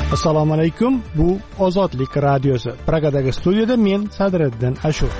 Assalomu alaykum. Bu Ozodlik radiosi. Pragadagi studiyada men Sadriddin Ashur.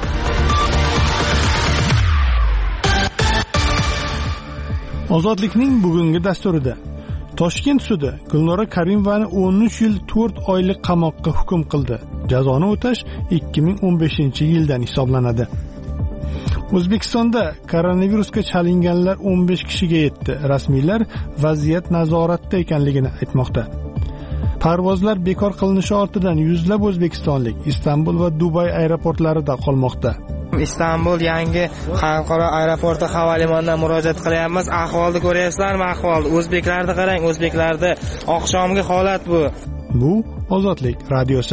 Ozodlikning bugungi dasturida Toshkent sudi Gulnora Karimovani 13 yil 4 oylik qamoqqa hukm qildi. Jazoni o'tash 2015-yildan hisoblanadi. O'zbekistonda koronavirusga chalinganlar 15 kishiga yetdi. Rasmiylar vaziyat nazoratda ekanligini aytmoqda. Parvozlar bekor qilinishi ortidan yuzlab o'zbekistonlik Istanbul va Dubay aeroportlarida qolmoqda. Istanbul yangi xalqaro aeroporti havo limondan murojaat qilyapmiz. Ahvolni ko'ryapsizlarmi? Ahvol o'zbeklarni qarang, o'zbeklarda oqshomgi holat bu. Bu Ozodlik radiosi.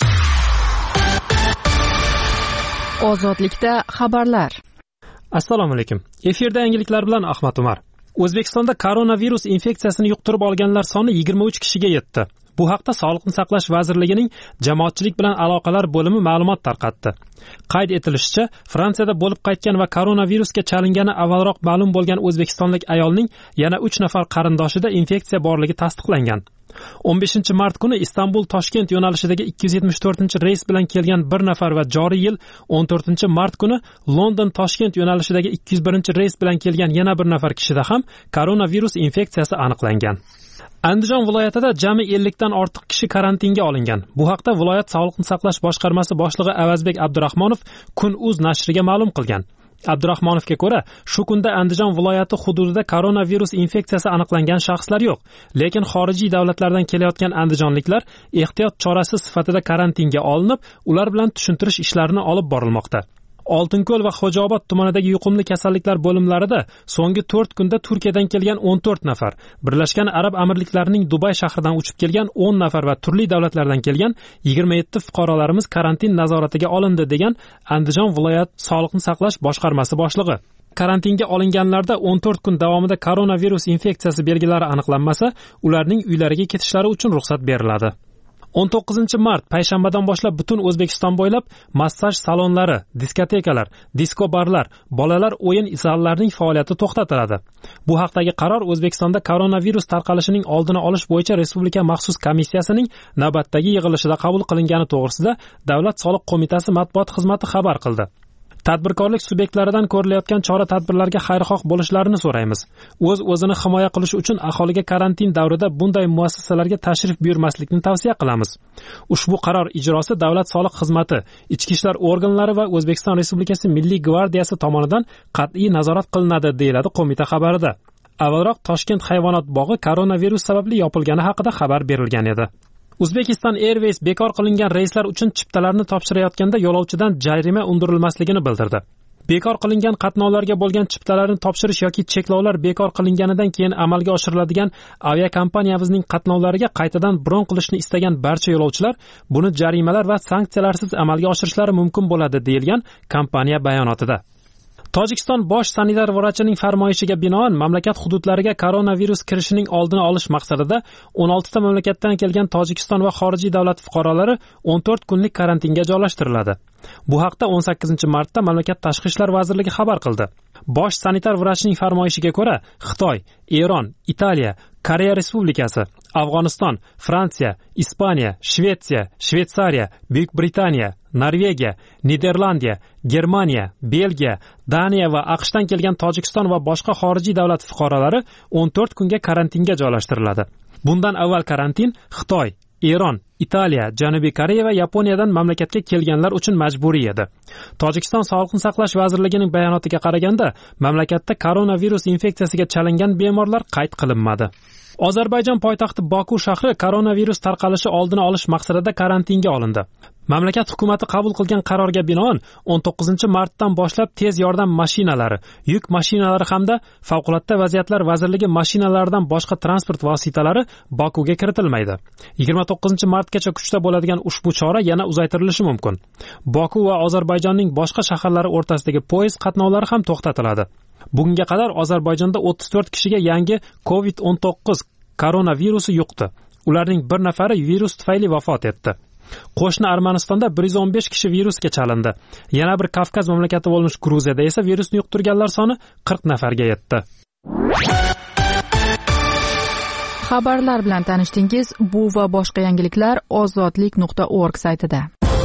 Ozodlikda xabarlar. Assalomu alaykum. Efirda yangiliklar bilan Ahmad Umar. O'zbekistonda koronavirus infeksiyasini yuqtirib olganlar soni 23 kishiga yetdi. Bu haqda Sog'liqni saqlash vazirligining jamoatchilik bilan aloqalar bo'limi ma'lumot tarqatdi. Qayd etilishicha, Fransiyada bo'lib qaytgan va koronavirusga chalingani avvalroq ma'lum bo'lgan o'zbekistonlik ayolning yana 3 nafar qarindoshida infeksiya borligi tasdiqlangan. 15-mart kuni Istanbul-Toshkent yo'nalishidagi 274-reys bilan kelgan bir nafar va joriy yil 14-mart kuni London-Toshkent yo'nalishidagi 201-reys bilan kelgan yana bir nafar kishida ham koronavirus infeksiyasi aniqlangan. Andijon viloyatida jami 50 dan ortiq kishi karantinga olingan. Bu haqda viloyat Sog'liqni saqlash boshqarmasi boshlig'i Avazbek Abdurahmonov Kun.uz nashriga ma'lum qilgan. Abdurahmonovga ko'ra, shu kunda Andijon viloyati hududida koronavirus infeksiyasi aniqlangan shaxslar yo'q, lekin xorijiy davlatlardan kelayotgan andijonliklar ehtiyot chorasi sifatida karantinga olinib, ular bilan tushuntirish ishlarini olib borilmoqda. Oltinko'l va Xo'jaobod tumanidagi yuqumli kasalliklar bo'limlarida so'nggi 4 kunda Turkiyadan kelgan 14 nafar, Birlashgan Arab Amirliklarining Dubay shahridan uchib kelgan 10 nafar va turli davlatlardan kelgan 27 fuqarolarimiz karantin nazoratiga olindi, degan Andijon viloyat Sog'liqni saqlash boshqarmasi boshlig'i. Karantinga olinganlarda 14 kun davomida koronavirus infeksiyasi belgilari aniqlanmasa, ularning uylariga ketishlari uchun ruxsat beriladi. 19-mart payshanbadan boshlab butun O'zbekiston bo'ylab massaj salonlari, diskotekalar, disko barlar, bolalar o'yin zallarining faoliyati to'xtatiladi. Bu haqdagi qaror O'zbekistonda koronavirus tarqalishining oldini olish bo'yicha Respublika maxsus komissiyasining navbatdagi yig'ilishida qabul qilingani to'g'risida Davlat soliq qo'mitasi matbuot xizmati xabar qildi. Tadbirkorlik subyektlaridan ko'rilayotgan chora-tadbirlarga xayrixoh bo'lishlarini so'raymiz. O'z-o'zini himoya qilish uchun aholiga karantin davrida bunday muassasalarga tashrif buyurmaslikni tavsiya qilamiz. Ushbu qaror ijrosi Davlat soliq xizmati, ichki ishlar organlari va O'zbekiston Respublikasi Milliy gvardiyasi tomonidan qat'iy nazorat qilinadi, deyiladi qo'mita xabarida. Avvalroq Toshkent hayvonot bog'i koronavirus sababli yopilgani haqida xabar berilgan edi. Uzbekistan Airways bekor qilingan reyslar uchun chiptalarni topshirayotganda yo'lovchidan jarima undirilmasligini bildirdi. Bekor qilingan qatnovlarga bo'lgan chiptalarni topshirish yoki cheklovlar bekor qilinganidan keyin amalga oshiriladigan aviakompaniyamizning qatnovlariga qaytadan bron qilishni istagan barcha yo'lovchilar buni jarimalar va sanksiyalarsiz amalga oshirishlari mumkin bo'ladi, deyilgan kompaniya bayonotida. Tojikiston bosh sanitar vrachining farmoyishiga binoan mamlakat hududlariga koronavirus kirishining oldini olish maqsadida 16 ta mamlakatdan kelgan Tojikiston va xorijiy davlat fuqarolari 14 kunlik karantinga joylashtiriladi. Bu haqda 18-martda mamlakat Tashqi ishlar vazirligi xabar qildi. Bosh sanitar vrachining farmoyishiga ko'ra, Xitoy, Eron, Italiya, Koreya Respublikasi, Afg'oniston, Fransiya, Ispaniya, Shvetsiya, Shvetsariya, Buyuk Britaniya, Norvegiya, Niderlandiya, Germaniya, Belgiya, Daniya va AQShdan kelgan Tojikiston va boshqa xorijiy davlat fuqarolari 14 kunga karantinga joylashtiriladi. Bundan avval karantin Xitoy, Eron, Italiya, Janubiy Koreya va Yaponiyadan mamlakatga kelganlar uchun majburiy edi. Tojikiston Sog'liqni saqlash vazirligining bayonotiga qaraganda, mamlakatda koronavirus infeksiyasiga chalingan bemorlar qayd qilinmadi. Ozarbayjon poytaxti Boku shahri koronavirus tarqalishi oldini olish maqsadida karantinga olindi. Mamlakat hukumati qabul qilgan qarorga binoan 19-martdan boshlab tez yordam mashinalari, yuk mashinalari hamda favqulodda vaziyatlar vazirligi mashinalaridan boshqa transport vositalari Bokuga kiritilmaydi. 29-martgacha kuchda bo'ladigan ushbu chora yana uzaytirilishi mumkin. Boku va Ozarbayjonning boshqa shaharlari o'rtasidagi poyezd qatnovlari ham to'xtatiladi. Bugunga qadar Ozarbayjonda 34 kishiga yangi COVID-19 koronavirusi yuqdi. Ularning bir nafari virus tufayli vafot etdi. Qo'shni Armanistonda 115 kishi virusga chalindi. Yana bir Kavkaz mamlakati bo'lmish Gruziyada esa virusni yuqtirganlar soni 40 nafarga yetdi. Xabarlar bilan tanishdingiz. Bu va boshqa yangiliklar ozodlik.org saytida.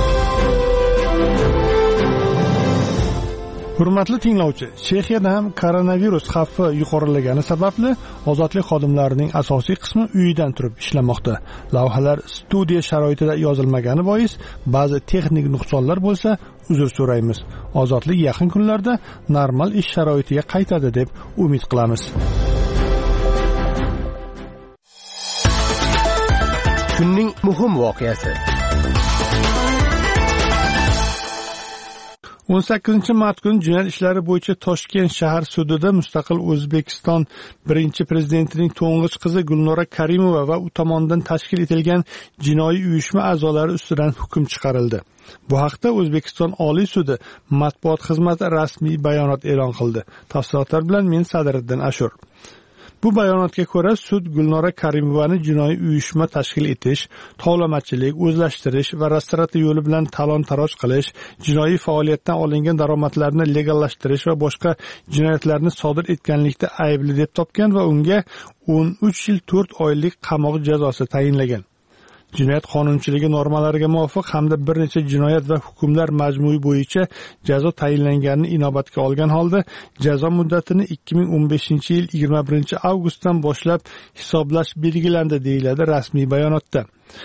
Hurmatli tinglovchi, Chexiyada ham koronavirus xavfi yuqorilagani sababli ozodlik xodimlarining asosiy qismi uyidan turib ishlamoqda. Lavhalar studiya sharoitida yozilmagani bois ba'zi texnik nuqsonlar bo'lsa, uzr so'raymiz. Ozodlik yaqin kunlarda normal ish sharoitiga qaytadi deb umid qilamiz. Kunning muhim voqeasi. 18 mart kuni jinoyat ishlari bo'yicha Toshkent shahar sudida mustaqil O'zbekiston birinchi prezidentining to'ng'ich qizi Gulnora Karimova va u tomonidan tashkil etilgan jinoiy uyushma a'zolari ustidan hukm chiqarildi. Bu haqda O'zbekiston Oliy sudi matbuot xizmati rasmiy bayonot e'lon qildi. Tafsilotlar bilan men Sadriddin Ashur. Bu bayonotga ko'ra sud Gulnora Karimovani jinoiy uyushma tashkil etish, tovlamachilik, o'zlashtirish va restorativ yo'li bilan talon-taroj qilish, jinoiy faoliyatdan olingan daromadlarni legallashtirish va boshqa jinoyatlarni sodir etganlikda aybli deb topgan va unga 13 yil 4 oylik qamoq jazosi tayinlagan. Jinoyat qonunchiligi normalariga muvofiq hamda bir necha jinoyat va hukmlar majmui bo'yicha jazo tayinlanganini inobatga olgan holda jazo muddatini 2015-yil 21-avgustdan boshlab hisoblash belgilandi, deyiladi rasmiy bayonotda.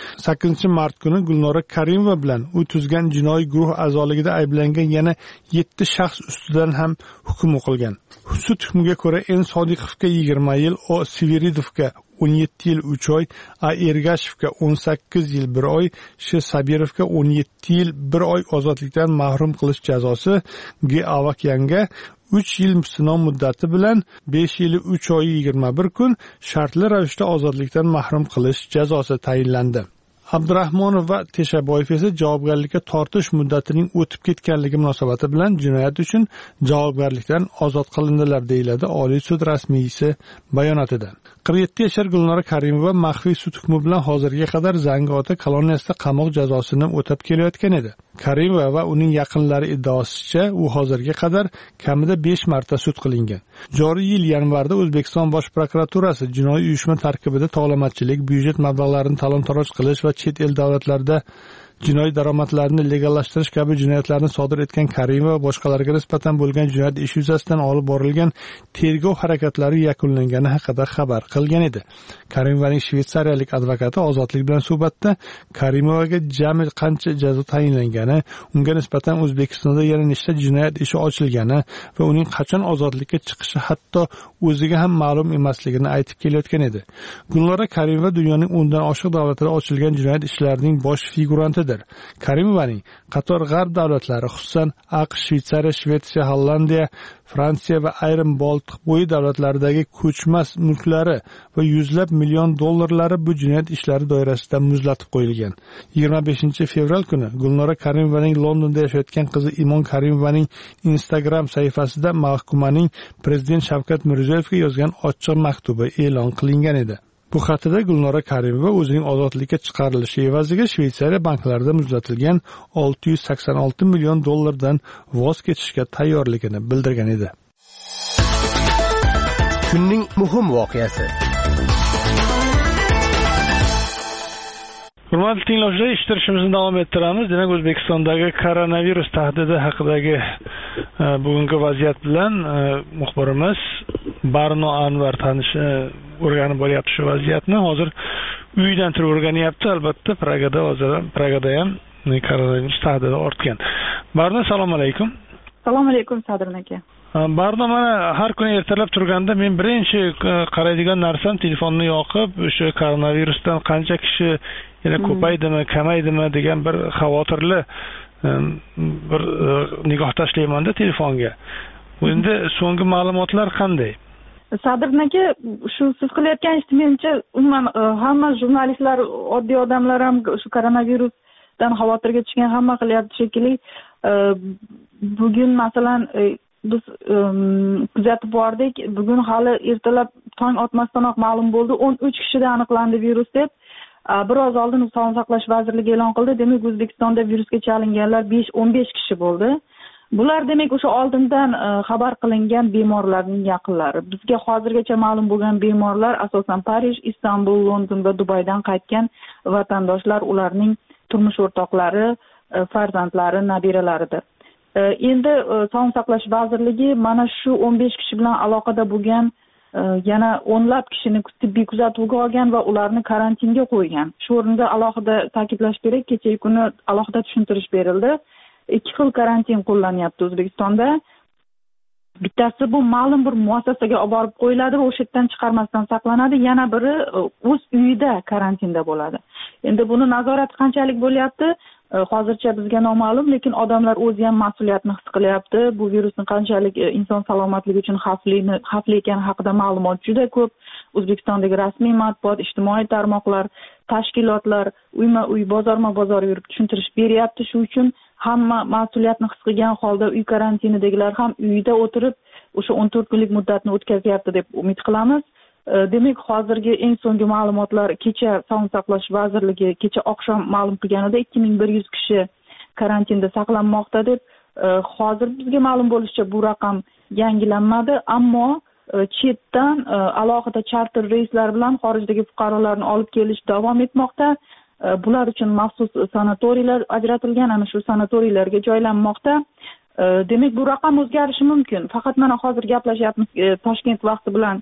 8-mart kuni Gulnora Karimova bilan u tuzgan jinoiy guruh a'zoligida ayblangan yana 7 shaxs ustidan ham hukm o'qilgan. Sud hukmiga ko'ra N. Sodiqovga 20 yil, O. Severidovga 17 yil 3 oy, A. Ergashevga 18 yil 1 oy, Sh. Sabirovga 17 yil 1 oy ozodlikdan mahrum qilish jazosi, G. Avakyanga 3 yil sinov muddati bilan 5 yil 3 oy 21 kun shartli ravishda ozodlikdan mahrum qilish jazosi tayinlandi. Abdurahmonov va Teshaboyev esa javobgarlikka tortish muddatining o'tib ketganligi munosabati bilan jinoyat uchun javobgarlikdan ozod qilindilar, deyiladi Oliy sud rasmiysi bayonotida. 47 yashar Gulnora Karimova maxfiy sud hukmi bilan hozirga qadar Zangiota koloniyasida qamoq jazosini o'tab kelayotgan edi. Karimova va uning yaqinlari iddaosicha u hozirga qadar kamida 5 marta sud qilingan. Joriy yil yanvarda O'zbekiston Bosh prokuraturasi jinoiy uyushma tarkibida tovlamachilik, byudjet mablag'larini talon-taroj qilish va chet el davlatlarida jinoiy daromadlarni legallashtirish kabi jinoyatlarni sodir etgan Karimova va boshqalarga nisbatan bo'lgan jinoyat ishi yuzasidan olib borilgan tergov harakatlari yakunlangani haqida xabar qilgan edi. Karimovaning shvetsariyalik advokati ozodlik bilan suhbatda Karimovaga jami qancha jazo tayinlangani, unga nisbatan O'zbekistonda yana nechta jinoyat ishi ochilgani va uning qachon ozodlikka chiqishi hatto o'ziga ham ma'lum emasligini aytib kelayotgan edi. Gulnora Karimova dunyoning 10 dan oshiq davlatlarida ochilgan jinoyat ishlarining bosh figurantidir. Karimovaning qator g'arb davlatlari, xususan AQSh, Shvetsariya, Shvetsiya, Hollandiya, Fransiya va ayrim Boltiq bo'yi davlatlaridagi ko'chmas mulklari va yuzlab million dollarlari bu jinoyat ishlari doirasida muzlatib qo'yilgan. 25 fevral kuni Gulnora Karimovaning Londonda yashayotgan qizi Imon Karimovaning Instagram sahifasida mahkumaning prezident Shavkat Mirziyoyevga yozgan ochiq maktubi e'lon qilingan edi. Bu xatida Gulnora Karimova o'zining ozodlikka chiqarilishi evaziga Shveysariya banklarida muzlatilgan 686 million dollardan voz kechishga tayyorligini bildirgan edi. Kunning muhim voqeasi. Hurmatli tinglovchilar, eshittirishimizni davom ettiramiz. Demak, O'zbekistondagi koronavirus tahdidi haqidagi bugungi vaziyat bilan muxbirimiz Barno Anvar o'rganib bo'lyapti shu vaziyatni. Hozir uyidan turib o'rganyapti. Albatta, Pragada ham koronavirus tahdidi ortgan. Barno, assalomu alaykum. Assalomu alaykum, Sadrin aka. Barno, mana har kuni ertalab turganda men birinchi qaraydigan narsam telefonni yoqib, o'sha koronavirusdan qancha kishi yana ko'paydimi, kamaydimi degan bir xavotirli bir nigoh tashlayman-da telefonga. Endi so'nggi ma'lumotlar qanday? Sadrin aka, shu siz qilayotgan ishni menimcha umuman hamma jurnalistlar, oddiy odamlar ham shu koronavirusdan xavotirga tushgan, hamma qilyapti shekilli. Bugun masalan biz kuzatib bordik. Bugun hali ertalab tong otmasdanoq ma'lum bo'ldi, 13 kishida aniqlandi virus deb. Biroz oldin Sog'liqni saqlash vazirligi e'lon qildi. Demak, O'zbekistonda virusga chalinganlar 15 kishi bo'ldi. Bular demak o'sha oldindan xabar qilingan bemorlarning yaqinlari. Bizga hozirgacha ma'lum bo'lgan bemorlar asosan Parij, Istanbul, London va Dubaydan qaytgan vatandoshlar, ularning turmush o'rtoqlari, farzandlari, nabiralaridir. Endi Sog'liqni saqlash vazirligi mana shu 15 kishi bilan aloqada bo'lgan yana o'nlab kishini tibbiy kuzatuvga olgan va ularni karantinga qo'ygan. Shu o'rinda alohida ta'kidlash kerak, kechagi kuni alohida tushuntirish berildi. 2 xil karantin qo'llanyapti O'zbekistonda. Bittasi bu ma'lum bir muassasaga olib borib qo'yiladi va o'sha yerdan chiqarmasdan saqlanadi. Yana biri o'z uyida karantinda bo'ladi. Endi buni nazorati qanchalik bo'lyapti? Hozircha bizga noma'lum, lekin odamlar o'zi ham mas'uliyatni his qilyapti. Bu virusning qanchalik inson salomatligi uchun xavfli ekani haqida ma'lumot juda ko'p. O'zbekistondagi rasmiy matbuot, ijtimoiy tarmoqlar, tashkilotlar uyma-uy, bozorma-bozor yurib tushuntirish beryapti. Shu uchun hamma mas'uliyatni his qilgan holda uy karantinidagilar ham uyida o'tirib o'sha 14 kunlik muddatni o'tkazyapti deb umid qilamiz. Demak, hozirgi eng so'nggi ma'lumotlar kecha Sog'liqni saqlash vazirligi kecha oqshom ma'lum qilganida 2100 kishi karantinda saqlanmoqda deb. Hozir bizga ma'lum bo'lishicha bu raqam yangilanmadi, ammo chetdan alohida charter reyslar bilan xorijdagi fuqarolarni olib kelish davom etmoqda. Bular uchun maxsus sanatoriylar ajratilgan, ana shu sanatoriylarga joylanmoqda. Demak, bu raqam o'zgarishi mumkin. Faqat mana hozir gaplashyapmiz Toshkent vaqti bilan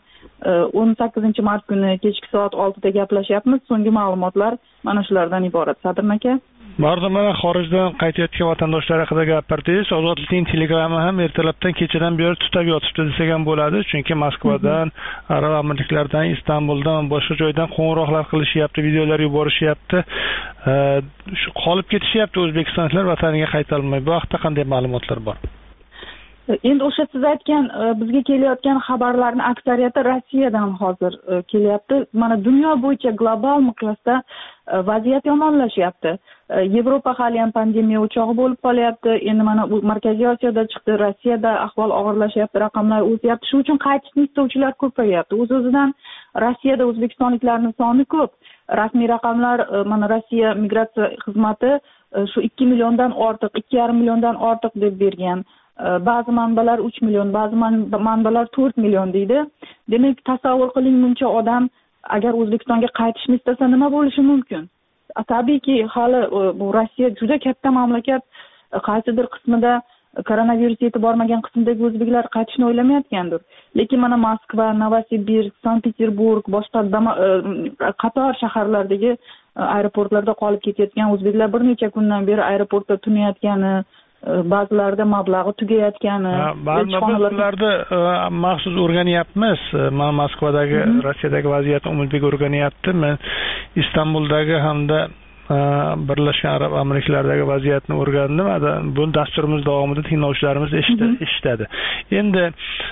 18 mart kuni kechki soat 6 da gaplashyapmiz. So'nggi ma'lumotlar mana shulardan iborat. Sadirjon aka. Barda mana xorijdan qaytayotgan vatandoshlar haqida gapirdingiz. Ozodlikning telegrammi ham ertalabdan kechadan beri tutab yotibdi desak ham bo'ladi, chunki Moskvadan, Arab Amirliklaridan, Istanbuldan, boshqa joydan qo'ng'iroqlar qilishyapti, videolar yuborishyapti. Shu qolib ketishyapti o'zbekistonliklar vataniga qayta olmay. Bu haqda qanday ma'lumotlar bor? Endi o'sha siz aytgan bizga kelayotgan xabarlarning aksariyati Rossiyadan hozir kelyapti. Mana dunyo bo'yicha global miqyosda vaziyat yomonlashyapti. Yevropa hali ham pandemiya o'chog'i bo'lib qolyapti. Endi mana bu Markaziy Osiyoda chiqdi, Rossiyada ahvol og'irlashyapti, raqamlar o'syapti. Shu uchun qaytishni istovchilar ko'payyapti. O'z-o'zidan Rossiyada o'zbekistonliklarning soni ko'p. Rasmiy raqamlar mana Rossiya migratsiya xizmati shu 2 milliondan ortiq, 2,5 milliondan ortiq deb bergan. Ba'zi manbalar 3 million, ba'zi manbalar 4 million deydi. Demak, tasavvur qiling, buncha odam agar O'zbekistonga qaytishni istasa nima bo'lishi mumkin? Tabiiyki, hali bu Rossiya juda katta mamlakat, qaysidir qismida koronavirus yetib bormagan qismdagi o'zbeklar qaytishni o'ylamayotgandir. Lekin mana Moskva, Novosibirsk, Sankt-Peterburg, boshqa qator shaharlardagi aeroportlarda qolib ketayotgan o'zbeklar bir necha kundan beri aeroportda tunayotgani, ba'zilarida mablag'i tugayotgani, ba'zilarda maxsus o'rganyapmiz. Men Moskvadagi, Rossiyadagi vaziyatni umidbek o'rganyapti. Men Istanbuldagi hamda Birlashgan Arab Amirliklaridagi vaziyatni o'rgandim. Bu dasturimiz davomida tinglovchilarimiz eshitadi. Endi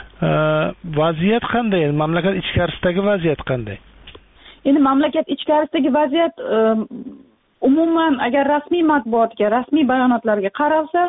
vaziyat qanday? Mamlakat ichkarisidagi vaziyat qanday? Endi mamlakat ichkarisidagi vaziyat umuman agar rasmiy matbuotga, rasmiy bayonotlarga qaralsa,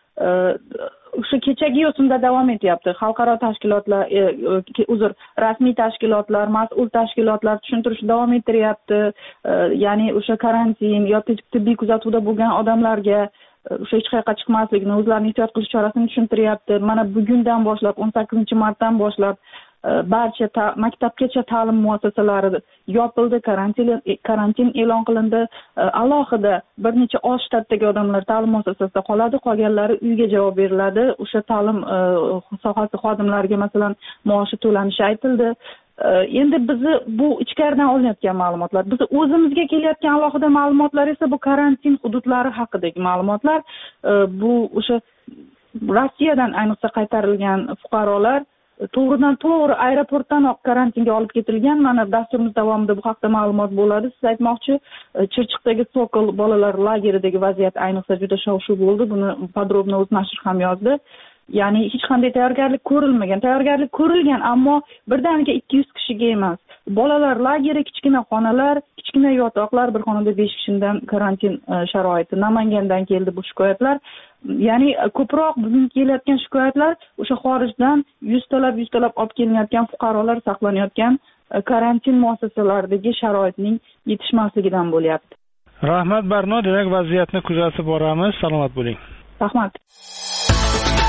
o'sha kechagi yo'sinda davom etyapti. Xalqaro tashkilotlar, rasmiy tashkilotlar, mas'ul tashkilotlar tushuntirish davom ettiryapti. Ya'ni o'sha karantin yoki tibbiy kuzatuvda bo'lgan odamlarga o'sha hech qayerga chiqmasligini, o'zlarini ehtiyot qilish chorasini tushuntiryapti. Mana bugundan boshlab, 18-martdan boshlab barcha maktabgacha ta'lim muassasalari yopildi, karantin e'lon qilindi. Alohida bir necha oz shtatdagi odamlar ta'lim muassasasida qoladi, qolganlari uyga javob beriladi. O'sha ta'lim sohasi xodimlariga masalan maoshi to'lanishi aytildi. Endi bizni bu ichkaridan olinayotgan ma'lumotlar. Biz o'zimizga kelayotgan alohida ma'lumotlar esa bu karantin hududlari haqidagi ma'lumotlar. Bu o'sha Rossiyadan ayniqsa qaytarilgan fuqarolar to'g'ridan to'g'ri aeroportdanoq karantinga olib ketilgan. Mana dasturimiz davomida bu haqda ma'lumot bo'ladi. Siz aytmoqchi, Chirchiqdagi Sokol bolalar lageridagi vaziyat ayniqsa juda shov-shuv bo'ldi. Buni podrobno o'z nashr ham yozdi. Ya'ni hech qanday tayyorgarlik ko'rilmagan. Tayyorgarlik ko'rilgan, ammo birdaniga 200 kishiga emas. Bolalar lageri, kichkina xonalar, kichkina yotoqlar, bir xonada 5 kishidan karantin sharoiti. Namangandan keldi bu shikoyatlar. Ya'ni ko'proq bugun kelayotgan shikoyatlar o'sha xorijdan 100 talab olib kelinayotgan fuqarolar saqlanayotgan karantin muassasalaridagi sharoitning yetishmasligidan bo'lyapti. Rahmat Barno, demak vaziyatni kuzatib boramiz. Salomat bo'ling. Rahmat.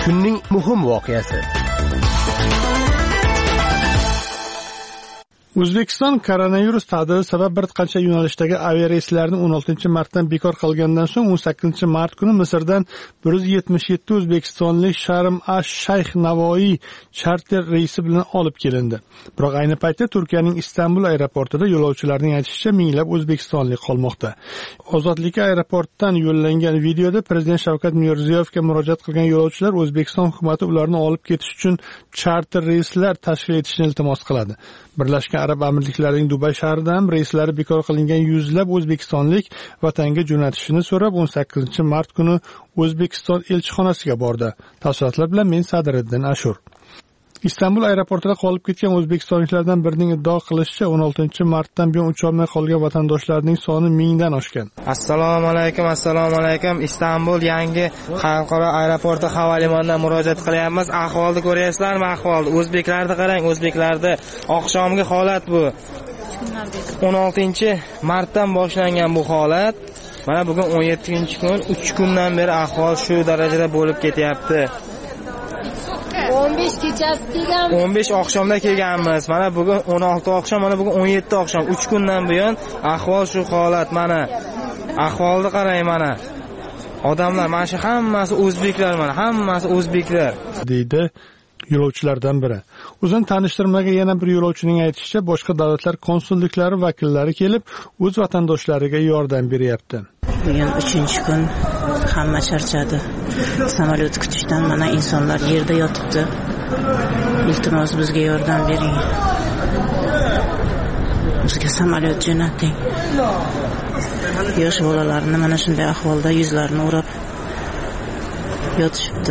Kunning muhim voqeasi. O'zbekiston koronavirus tadbiri sabab bir qancha yo'nalishdagi aviareyslarni 16-martdan bekor qilgandan so'ng 18-mart kuni Misrdan 177 o'zbekistonlik Sharm ash-Shayx Navoiy charter reysi bilan olib kelindi. Biroq ayni paytda Turkiyaning Istanbul aeroportida yo'lovchilarning aytishicha minglab o'zbekistonlik qolmoqda. Ozodlik aeroportidan yo'llangan videoda Prezident Shavkat Mirziyoyevga murojaat qilgan yo'lovchilar O'zbekiston hukumati ularni olib ketish uchun charter reyslar tashkil etishni iltimos qiladi. Birlashgan Arab Amirliklarining Dubay shahrida ham reyslari bekor qilingan yuzlab o'zbekistonlik vatanga jo'natishini so'rab 18-mart kuni O'zbekiston elchixonasiga bordi. Tafsilotlar bilan men Sadriddin Ashur. Istanbul aeroportida qolib ketgan o'zbekistonliklardan birining iddao qilishicha 16-martdan buyon ucholmay qolgan vatandoshlarning soni 1000 dan oshgan. Assalomu alaykum. Istanbul yangi xalqaro aeroporti havo limonidan murojaat qilyapmiz. Ahvolni ko'ryapsizlarmi? Ahvolni o'zbeklarni qarang, o'zbeklarda oqshomgi holat bu. 16-martdan boshlangan bu holat. Mana bugun 17-kun, 3 kundan beri ahvol shu darajada bo'lib ketyapti. 15 kechasi kelganmiz. 15 oqshomda kelganmiz. Mana bugun 16 oqshom, mana bugun 17 oqshom. 3 kundan buyon ahvol shu holat. Mana ahvolni qarang mana. Odamlar mana shu hammasi o'zbeklar, mana hammasi o'zbeklar, deydi yo'lovchilardan biri. O'zini tanishtirmagan yana bir yo'lovchining aytishicha, boshqa davlatlar konsulliklari vakillari kelib, o'z vatandoshlariga yordam beryapti. Bugun 3-kun hamma charchadi. Samolyot kutishdan mana insonlar yerda yotibdi. Iltimos bizga yordam bering. Bizga samolyot jo'nating. Yosh bolalarni mana shunday ahvolda yuzlarini o'rab yotishibdi.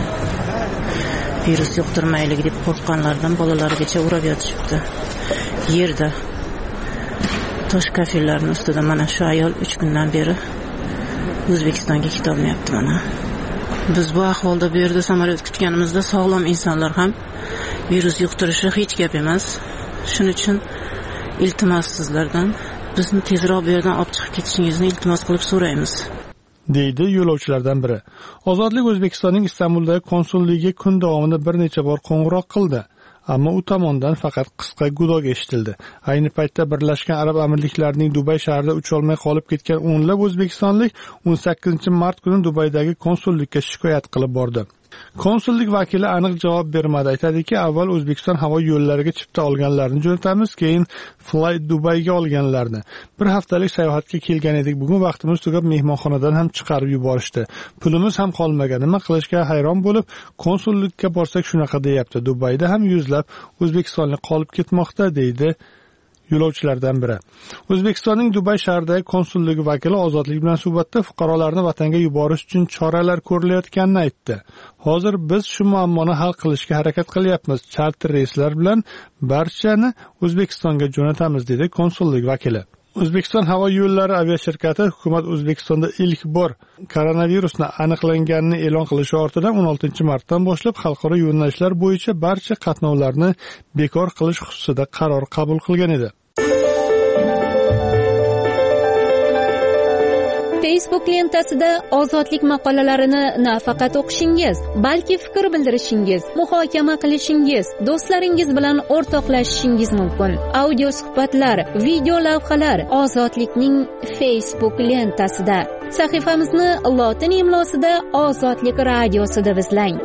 Virus yuqtirmaylik deb qo'rqqanlardan bolalargacha o'rab yotishibdi. Yerda tosh kafillarning ustida mana shu ayol 3 kundan beri O'zbekistonga ketolmayapti mana. Biz bu ahvolda bu yerda samolyot kutganimizda sog'lom insonlar ham virus yuqtirishi hech gap emas. Shuning uchun iltimos sizlardan bizni tezroq bu yerdan olib chiqib ketishingizni iltimos qilib so'raymiz, deydi yo'lovchilardan biri. Ozodlik O'zbekistonning Istanbuldagi konsulligiga kun davomida bir necha bor qo'ng'iroq qildi. Ammo u tomondan faqat qisqa gudok eshitildi. Ayni paytda Birlashgan Arab Amirliklarining Dubay shahrida ucholmay qolib ketgan o'nlab o'zbekistonlik 18-mart kuni Dubaydagi konsullikka shikoyat qilib bordi. Konsullik vakili aniq javob bermadi. Aytadiki, avval O'zbekiston havo yo'llariga chipta olganlarni jo'natamiz, keyin Fly Dubayga olganlarni. Bir haftalik sayohatga kelgan edik. Bugun vaqtimiz tugab mehmonxonadan ham chiqarib yuborishdi. Pulimiz ham qolmagan. Nima qilishga hayron bo'lib, konsullikka borsak shunaqa deyapti. Dubayda ham yuzlab o'zbekistonlik qolib ketmoqda, deydi yo'lovchilardan biri. O'zbekistonning Dubay shahridagi konsulligi vakili Ozodlik bilan suhbatda fuqarolarni vatanga yuborish uchun choralar ko'rilayotganini aytdi. Hozir biz shu muammoni hal qilishga harakat qilyapmiz. Charter reyslar bilan barchani O'zbekistonga jo'natamiz, dedi konsullik vakili. O'zbekiston havo yo'llari aviashirkati hukumat O'zbekistonda ilk bor koronavirusni aniqlanganini e'lon qilishi ortidan 16-martdan boshlab xalqaro yo'nalishlar bo'yicha barcha qatnovlarni bekor qilish xususida qaror qabul qilgan edi. Facebook lentasida ozodlik maqolalarini nafaqat o'qishingiz, balki fikr bildirishingiz, muhokama qilishingiz, do'stlaringiz bilan o'rtoqlashishingiz mumkin. Audio suhbatlar, video lavhalar ozodlikning Facebook lentasida. Sahifamizni lotin imlosida Ozodlik radiosida izlang.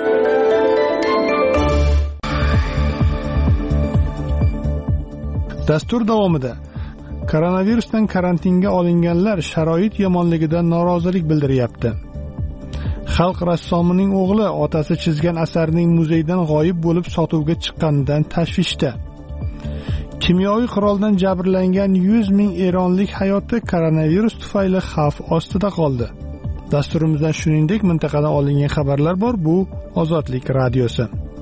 Dastur davomida koronavirusdan karantinga olinganlar sharoit yomonligidan norozilik bildiryapti. Xalq rassomining o'g'li otasi chizgan asarining muzeydan g'oyib bo'lib sotuvga chiqqanidan tashvishda. Kimyoviy quroldan jabrlangan 100 ming eronlik hayoti koronavirus tufayli xavf ostida qoldi. Dasturimizdan shuningdek mintaqadan olingan xabarlar bor. Bu Ozodlik radiosi.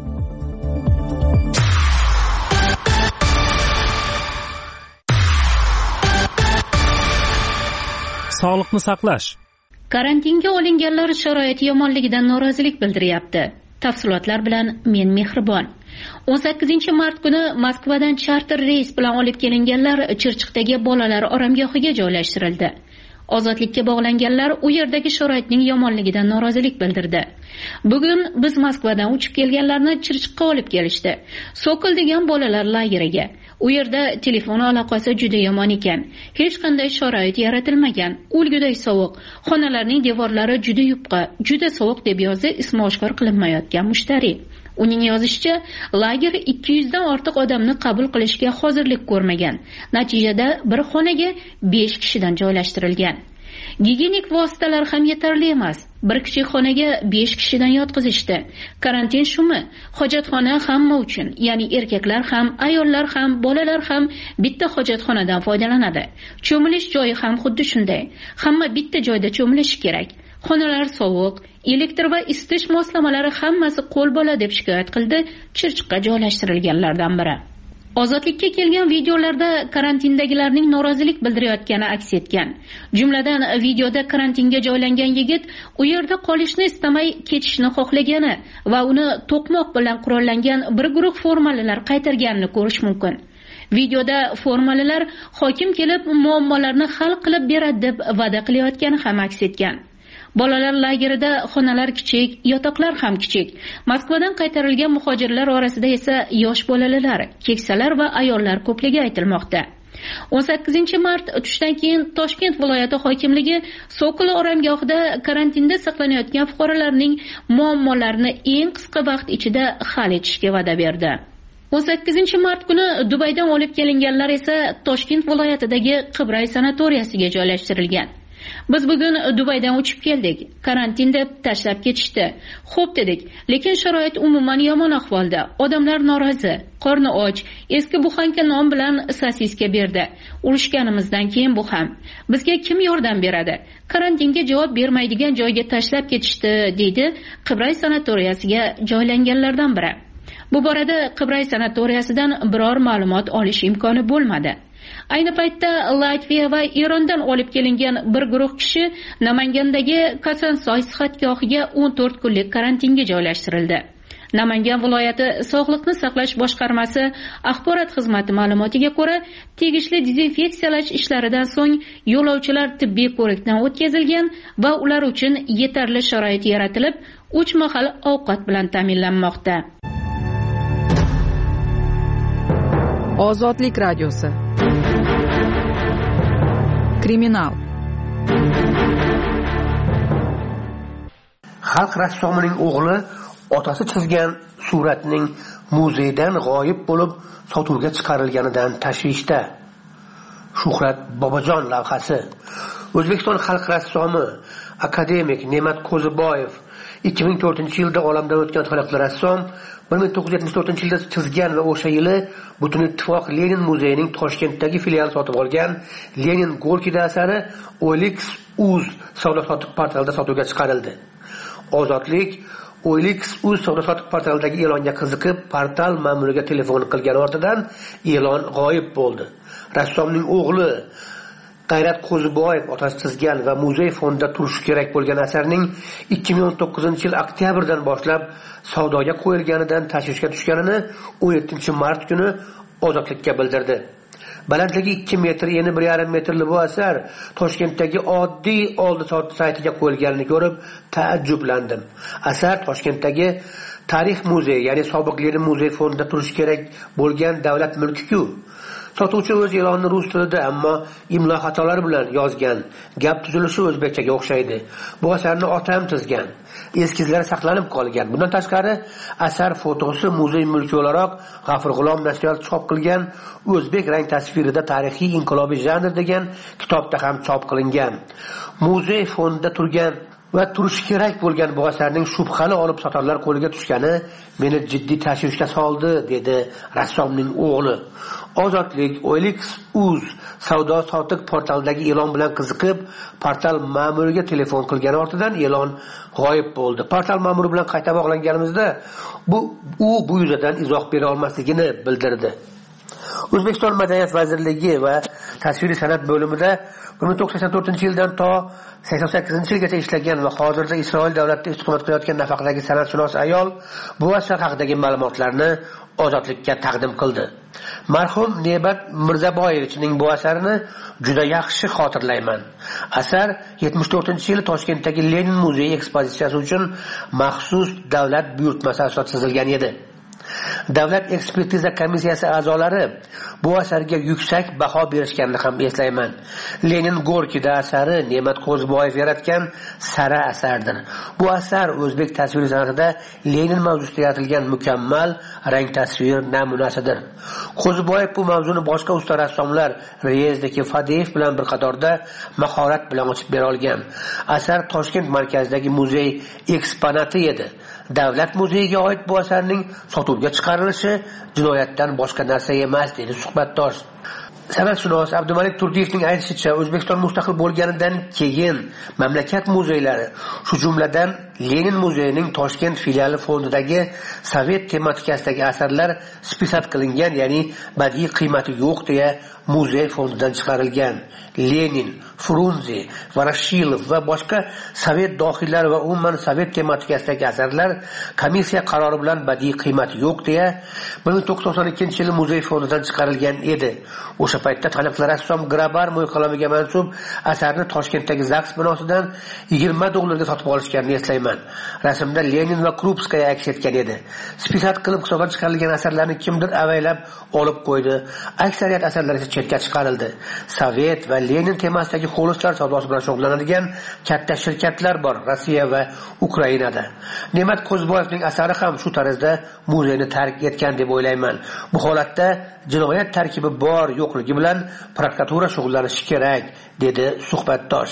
Sog'liqni saqlash. Karantinga olinganlar sharoit yomonligidan norozilik bildiryapti. Tafsilotlar bilan men Mehribon. 18-mart kuni Moskvadan charter reys bilan olib kelinganlar Chirchiqdagi bolalar oromgohiga joylashtirildi. Ozodlikka bog'langanlar u yerdagi sharoitning yomonligidan norozilik bildirdi. Bugun biz Moskvadan uchib kelganlarni Chirchiqqa olib kelishdi. Sokol degan bolalar lageriga. U yerda telefon aloqasi juda yomon ekan. Hech qanday sharoit yaratilmagan. O'lguday sovuq. Xonalarning devorlari juda yupqa, juda sovuq deb yozdi ismi oshkor qilinmayotgan mushtari. Uning yozishicha, lager 200 dan ortiq odamni qabul qilishga hozirlik ko'rmagan. Natijada bir xonaga 5 kishidan joylashtirilgan. Gigiyenik vositalar ham yetarli emas. Bir kichik xonaga 5 kishidan yotqizishdi. Karantin shumi? Hojatxona hamma uchun, ya'ni erkaklar ham, ayollar ham, bolalar ham bitta hojatxonadan foydalanadi. Cho'milish joyi ham xuddi shunday. Hamma bitta joyda cho'milishi kerak. Xonalar sovuq, elektr va isitish moslamalari hammasi qo'lbola deb shikoyat qildi Chirchiqqa joylashtirilganlardan biri. Ozodlikka kelgan videolarda karantindagilarning norozilik bildirayotgani aks etgan. Jumladan videoda karantinga joylangan yigit u yerda qolishni istamay ketishni xohlagani va uni to'qmoq bilan qurollangan bir guruh formalilar qaytarganini ko'rish mumkin. Videoda formalilar hokim kelib muammolarni hal qilib beradi deb va'da qilayotgani ham aks etgan. Bolalar lagerida xonalar kichik, yotoqlar ham kichik. Moskvadan qaytarilgan muhojirlar orasida esa yosh bolalar, keksalar va ayollar ko'pligi aytilmoqda. 18-mart tushdan keyin Toshkent viloyati hokimligi Sokol oromgohida karantinda saqlanayotgan fuqarolarning muammolarini eng qisqa vaqt ichida hal etishga va'da berdi. 18-mart kuni Dubaydan olib kelinganlar esa Toshkent viloyatidagi Qibray sanatoriyasiga joylashtirilgan. Biz bugun Dubaydan uchib keldik. Karantin deb tashlab ketishdi. Xo'p dedik, lekin sharoit umuman yomon ahvolda. Odamlar norozi, qorni och, eski buxanka non bilan sosiska berdi. Urushganimizdan keyin bu ham. Bizga kim yordam beradi? Karantinga javob bermaydigan joyga tashlab ketishdi, deydi Qibray sanatoriyasiga joylanganlardan biri. Bu borada Qibray sanatoriyasidan biror ma'lumot olish imkoni bo'lmadi. Ayni paytda Latviya va Erondan olib kelingan bir guruh kishi Namangandagi Kosansoy sihatgohiga 14 kunlik karantinga joylashtirildi. Namangan viloyati Sog'liqni saqlash boshqarmasi axborot xizmati ma'lumotiga ko'ra, tegishli dezinfeksiyalash ishlaridan so'ng yo'lovchilar tibbiy ko'rikdan o'tkazilgan va ular uchun yetarli sharoit yaratilib, 3 mahal ovqat bilan ta'minlanmoqda. Ozodlik radiosi. Kriminal. Xalq rassomining o'g'li otasi chizgan suratning muzeydan g'oyib bo'lib sotuvga chiqarilganidan tashvishda. Shuhrat Bobojon lavhasi. O'zbekiston xalq rassomi akademik Ne'mat Qo'ziboyev 2004-yilda olamdan o'tgan taniqli rassom 1974-yilda chizgan va o'sha yili Butun ittifoq Lenin muzeyining Toshkentdagi filiali sotib olgan Lenin Gorkida asari OLX.uz savdo-sotiq portalida sotuvga chiqarildi. Ozodlik OLX.uz savdo-sotiq portalidagi e'longa qiziqib, portal ma'muriga telefon qilgan ortidan e'lon g'oyib bo'ldi. Rassomning o'g'li G'ayrat Qo'ziboyev otasi chizgan va muzey fondida turishi kerak bo'lgan asarning 2019-yil oktyabrdan boshlab savdoga qo'yilganidan tashvishga tushganini 17-mart kuni Ozodlikka bildirdi. Balandligi 2 metr, eni 1,5 metrli bu asar Toshkentdagi oddiy oldi-sotdi saytiga qo'yilganini ko'rib taajjublandim. Asar Toshkentdagi Tarix muzeyi, ya'ni sobiq Lenin muzey fondida turishi kerak bo'lgan davlat mulki-ku. Sotuvchi o'z e'lonni rus tilida, ammo imlo xatolari bilan yozgan. Gap tuzilishi o'zbekchaga o'xshaydi. Bu asarni otam chizgan. Eskizlari saqlanib qolgan. Bundan tashqari, asar fotosi muzey mulki o'laroq G'afur G'ulom nashriyot chop qilgan O'zbek rang tasvirida tarixiy inqilobiy janr degan kitobda ham chop qilingan. Muzey fondida turgan va turishi kerak bo'lgan bu asarning shubhali olib sotarlar qo'liga tushgani meni jiddiy tashvishga soldi, dedi rassomning o'g'li. Ozodlik OLX.uz savdo-sotiq portalidagi e'lon bilan qiziqib, portal ma'muriga telefon qilgani ortidan e'lon g'oyib bo'ldi. Portal ma'muri bilan qayta bog'langanimizda bu yuzadan izoh bera olmasligini bildirdi. O'zbekiston Madaniyat vazirligi va tasviriy san'at bo'limida 1984-yildan to 88-yilgacha ishlagan va hozirda Isroil davlatida istiqomat qilayotgan nafaqadagi san'atshunos ayol bu asar haqidagi ma'lumotlarni ozodlikka taqdim qildi. Marhum Ne'mat Mirzaboyevichning bu asarini juda yaxshi xotirlayman. Asar 74-yili Toshkentdagi Lenin muzeyi ekspozitsiyasi uchun maxsus davlat buyurtmasi asosida chizilgan edi. Davlat ekspertiza komissiyasi a'zolari bu asarga yuksak baho berishganini ham eslayman. Lenin Gorkida asari Ne'mat Qo'ziboyev yaratgan sara asardir. Bu asar o'zbek tasvir san'atida Lenin mavzusida yaratilgan mukammal rang tasvir namunasidir. Qo'ziboyev bu mavzuni boshqa usta rassomlar Rezdagi, Fadeyev bilan bir qatorda mahorat bilan ochib bera olgan. Asar Toshkent markazidagi muzey eksponati edi. Davlat muzeyiga oid bu asarning sotuvga chiqarilishi jinoyatdan boshqa narsa emas, dedi suhbatdosh. Sanatshunos Abdumalik Turdiyevning aytishicha, O'zbekiston mustaqil bo'lganidan keyin mamlakat muzeylari, shu jumladan Lenin muzeyining Toshkent filiali fondidagi sovet tematikasidagi asarlar spisat qilingan, ya'ni badiiy qiymati yo'q deya muzey fondidan chiqarilgan. Lenin, Frunze, Varashilov va boshqa sovet dohillari va umuman sovet tematikasidagi asarlar komissiya qarori bilan badiiy qiymati yo'q deya 1992-yili muzey fondidan chiqarilgan edi. O'sha paytda taniqli rassom Grabar mo'yqalamiga mansub asarni Toshkentdagi ZAGS binosidan $20 sotib olishganini eslayman. Rasmda Lenin va Krupskaya aks etgan edi. Spisat qilib hisobdan chiqarilgan asarlarni kimdir avaylab olib qo'ydi. Aksariyat asarlar esa chetga chiqarildi. Sovet va Lenin temasidagi xolislar savdosi bilan shug'ullanadigan katta shirkatlar bor Rossiya va Ukrainada. Ne'mat Qo'ziboyevning asari ham shu tarzda muzeyni tark etgan deb o'ylayman. Bu holatda jinoyat tarkibi bor yo'qligi bilan prokuratura shug'ullanishi kerak, dedi suhbatdosh.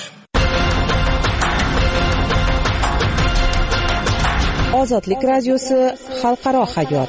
Ozodlik radiosi xalqaro hayot.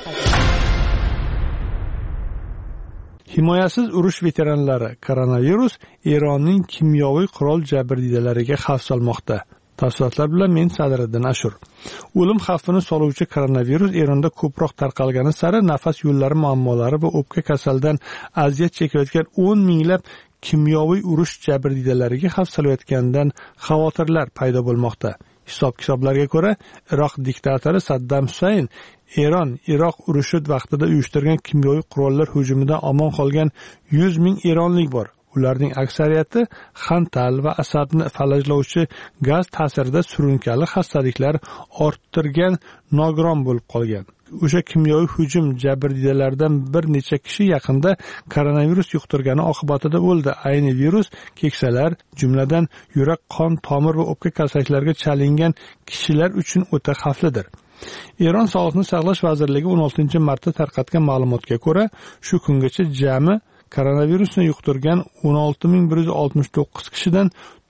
Himoyasiz urush veteranlari koronavirus Eronning kimyoviy qurol jabrdiyalariga xavf solmoqda. Tafsilotlar bilan men Sadriddin Ashur. O'lim xavfini soluvchi koronavirus Eronda ko'proq tarqalgani sari nafas yo'llari muammolari va o'pka kasalidan aziyat chekayotgan 10 minglab kimyoviy urush jabrdiyalariga xavf solayotganidan xavotirlar paydo bo'lmoqda. Hisob-kitoblarga ko'ra, Iroq diktatori Saddam Husayn Iroq urushi vaqtida uyushtirgan kimyoviy qurollar hujumidan omon qolgan 100 ming eronlik bor. Ularning aksariyati xantal va asabni falajlovchi gaz ta'sirida surunkali xastaliklar orttirgan nogiron bo'lib qolgan. O'sha kimyoviy hujum jabrdiyalaridan bir necha kishi yaqinda koronavirus yuqtirgani oqibatida o'ldi. Ayni virus keksalar, jumladan yurak, qon, tomir va o'pka kasalliklariga chalingan kishilar uchun o'ta xavflidir. Eron Sog'liqni saqlash vazirligi 16-martda tarqatgan ma'lumotga ko'ra, shu kungacha jami koronavirusni yuqtirgan 16169 kishidan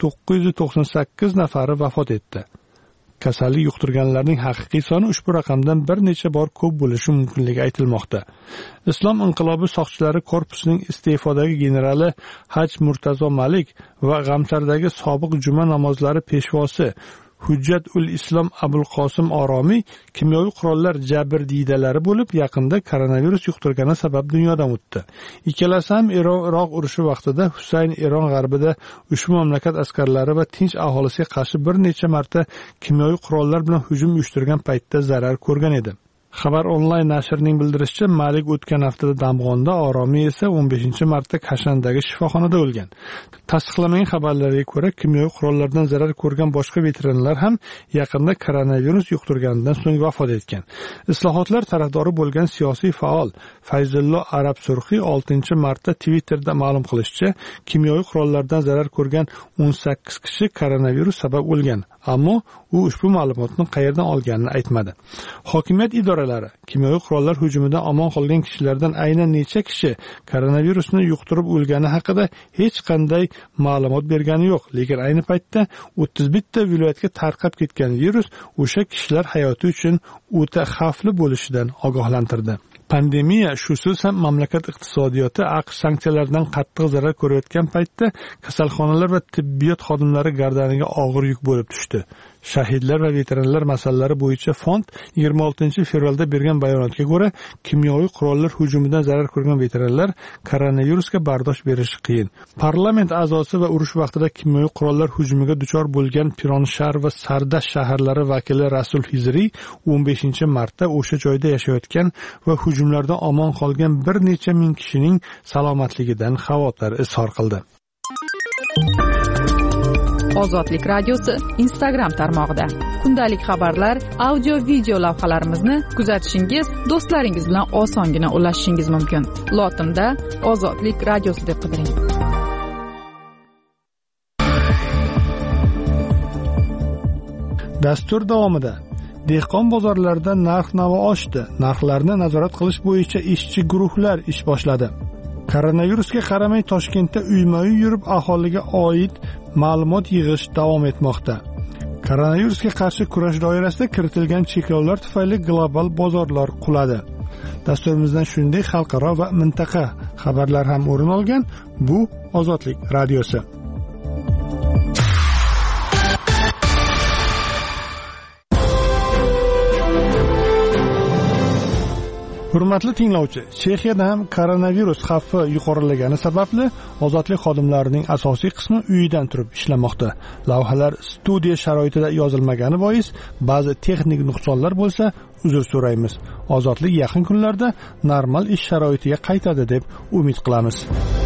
998 nafari vafot etdi. Kasallik yuqtirganlarning haqiqiy soni ushbu raqamdan bir necha bor ko'p bo'lishi mumkinligi aytilmoqda. Islom inqilobi soqchilari korpusining iste'fodagi generali Haj Murtazo Malik va G'amsardagi sobiq juma namozlari peshvosi Hujjatul Islom Abul Qosim Oromiy kimyoviy qurollar jabrdiyalari bo'lib, yaqinda koronavirus yuqtirgani sabab dunyodan o'tdi. Ikkalasi ham Iroq urushi vaqtida Husayn Eron g'arbida ushbu mamlakat askarlari va tinch aholisiga qarshi bir necha marta kimyoviy qurollar bilan hujum uyushtirgan paytda zarar ko'rgan edi. Xabar onlayn nashrining bildirishicha, Malik o'tgan haftada Damg'onda, Oromiy esa 15-martda Kashandagi shifoxonada o'lgan. Tasdiqlanmagan xabarlarga ko'ra, kimyoviy qurollardan zarar ko'rgan boshqa veteranlar ham yaqinda koronavirus yuqtirganidan so'ng vafot etgan. Islohotlar tarafdori bo'lgan siyosiy faol Fayzullo Arab Surxiy 6-martda Twitterda ma'lum qilishicha, kimyoviy qurollardan zarar ko'rgan 18 kishi koronavirus sabab o'lgan. Ammo u ushbu ma'lumotni qayerdan olganini aytmadi. Hokimiyat idoralari kimyoviy qurollar hujumidan omon qolgan kishilardan aynan necha kishi koronavirusni yuqtirib o'lgani haqida hech qanday ma'lumot bergani yo'q. Lekin ayni paytda 31 ta viloyatga tarqab ketgan virus o'sha kishilar hayoti uchun o'ta xavfli bo'lishidan ogohlantirdi. Pandemiya shusiz ham mamlakat iqtisodiyoti AQSh sanksiyalardan qattiq zarar ko'rayotgan paytda kasalxonalar va tibbiyot xodimlari gardaniga og'ir yuk bo'lib tushdi. Shahidlar va veteranlar masalalari bo'yicha fond 26 fevralda bergan bayonotga ko'ra, kimyoviy qurollar hujumidan zarar ko'rgan veteranlar koronavirusga bardosh berishi qiyin. Parlament a'zosi va urush vaqtida kimyoviy qurollar hujumiga duchor bo'lgan Pironshar va Sardash shaharlari vakili Rasul Hizriy 15 martda o'sha joyda yashayotgan va hujumlardan omon qolgan bir necha ming kishining salomatligidan xavotir izhor qildi. Ozodlik radiosi Instagram tarmog'ida kundalik xabarlar, audio video lavhalarimizni kuzatishingiz, do'stlaringiz bilan osongina ulashishingiz mumkin. Lotinda Ozodlik radiosi deb qidiring. Dastur davomida dehqon bozorlarida narx-navo oshdi. Narxlarni nazorat qilish bo'yicha ishchi guruhlar ish boshladi. Koronavirusga qaramay Toshkentda uyma-uy yurib aholiga oid ma'lumot yig'ish davom etmoqda. Koronavirusga qarshi kurash doirasida kiritilgan cheklovlar tufayli global bozorlar quladi. Dasturimizdan shunday xalqaro va mintaqa xabarlar ham o'rin olgan. Bu Ozodlik radiosi. Hurmatli tinglovchi, Chexiyada ham koronavirus xavfi yuqorilagani sababli ozodlik xodimlarining asosiy qismi uyidan turib ishlamoqda. Lavhalar studiya sharoitida yozilmagani bois ba'zi texnik nuqsonlar bo'lsa, uzr so'raymiz. Ozodlik yaqin kunlarda normal ish sharoitiga qaytadi deb umid qilamiz.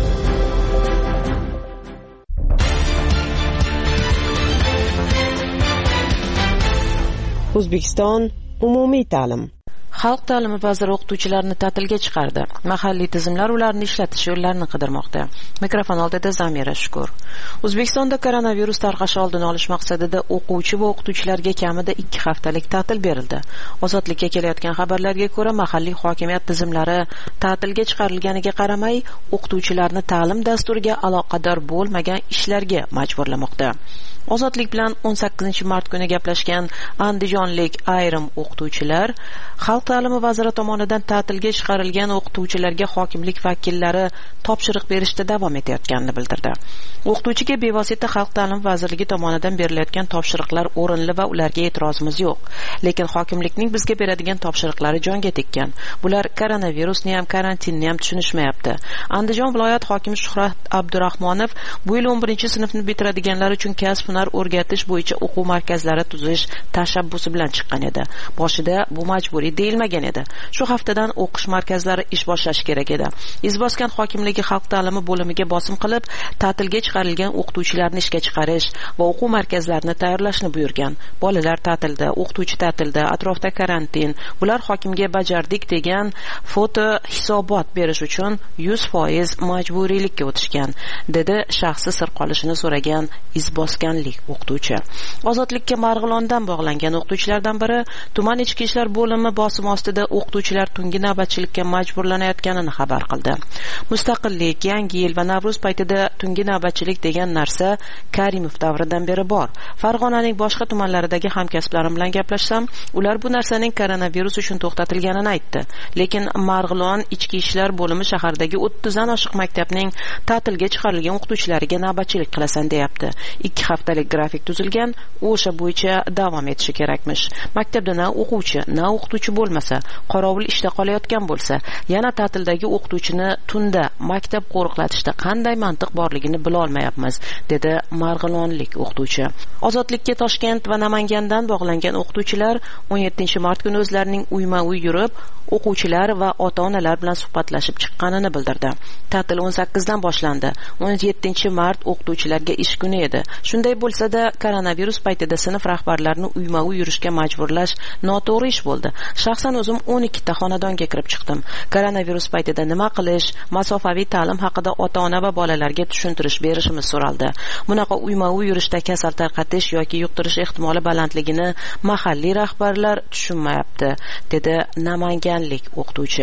O'zbekiston umumiy ta'lim. Xalq ta'limi vaziri o'qituvchilarni ta'tilga chiqardi. Mahalliy tizimlar ularni ishlatish yo'llarini qidirmoqda. Mikrofon oldida Zamira Shukur. O'zbekistonda koronavirus tarqashi oldini olish maqsadida o'quvchi va o'qituvchilarga kamida 2 haftalik ta'til berildi. Ozodlikka kelayotgan xabarlarga ko'ra, mahalliy hokimiyat tizimlari ta'tilga chiqarilganiga qaramay, o'qituvchilarni ta'lim dasturiga aloqador bo'lmagan ishlarga majburlamoqda. Ozodlik bilan 18 mart kuni gaplashgan andijonlik ayrim o'qituvchilar xalq ta'limi vaziri tomonidan ta'tilga chiqarilgan o'qituvchilarga hokimlik vakillari topshiriq berishda davom etayotganini bildirdi. O'qituvchiga bevosita xalq ta'limi vazirligi tomonidan berilayotgan topshiriqlar o'rinli va ularga e'tirozimiz yo'q. Lekin hokimlikning bizga beradigan topshiriqlari jonga tekkan. Bular koronavirusni ham, karantinni ham tushunishmayapti. Andijon viloyat hokimi Shuhrat Abdurahmonov bu yil 11-sinfni bitiradiganlar uchun kasb hunar o'rgatish bo'yicha o'quv markazlari tuzish tashabbusi bilan chiqqan edi. Boshida bu majburiy deyilmagan edi. Shu haftadan o'qish markazlari ish boshlashi kerak edi. Izboskan hokimligi xalq ta'limi bo'limiga bosim qilib, ta'tilga chiqarilgan o'qituvchilarni ishga chiqarish va o'quv markazlarini tayyorlashni buyurgan. Bolalar ta'tilda, o'qituvchi ta'tilda, atrofda karantin. Bular hokimga bajardik degan foto hisobot berish uchun 100% majburiylikka o'tishgan, dedi shaxsi sir qolishini so'ragan izboskanlik o'qituvchi. Ozodlikka Marg'ilondan bog'langan o'qituvchilardan biri tuman ichki ishlar bo'limi bosim ostida o'qituvchilar tungi navbatchilikka majburlanayotganini xabar qildi. Mustaqillik, Yangi yil va Navro'z paytida tungi navbatchilik degan narsa Karimov davridan beri bor. Farg'onaning boshqa tumanlaridagi hamkasblarim bilan gaplashsam, ular bu narsaning koronavirus uchun to'xtatilganini aytdi. Lekin Marg'ilon ichki ishlar bo'limi shahardagi 30 dan oshiq maktabning ta'tilga chiqarilgan o'qituvchilariga navbatchilik qilasan deyapti. 2 haftalik grafik tuzilgan, o'sha bo'yicha davom etishi kerakmish. Maktabda na o'quvchi, na o'qituvchi bo'lmasa, qorovul ishda qolayotgan bo'lsa, yana ta'tildagi o'qituvchini tunda maktab qo'riqlatishda qanday mantiq borligini bila olmayapmiz, dedi Marg'ilonlik o'qituvchi. Ozodlikka Toshkent va Namangandan bog'langan o'qituvchilar 17-mart kuni o'zlarining uyma-uy yurib, o'quvchilar va ota-onalar bilan suhbatlashib chiqqanini bildirdi. Ta'til 18 dan boshlandi. 17-mart o'qituvchilarga ish kuni edi. Shunday bo'lsa-da, koronavirus paytida sinf rahbarlarini uyma-uy yurishga majburlash noto'g'ri ish bo'ldi. Shaxsan o'zim 12 ta xonadonga kirib chiqdim. Koronavirus paytida nima qilish, masofaviy ta'lim haqida ota-ona va bolalarga tushuntirish berishimiz so'raldi. Bunaqa uyma-uy yurishda kasal tarqatish yoki yuqtirish ehtimoli balandligini mahalliy rahbarlar tushunmayapti, dedi Namanganlik o'qituvchi.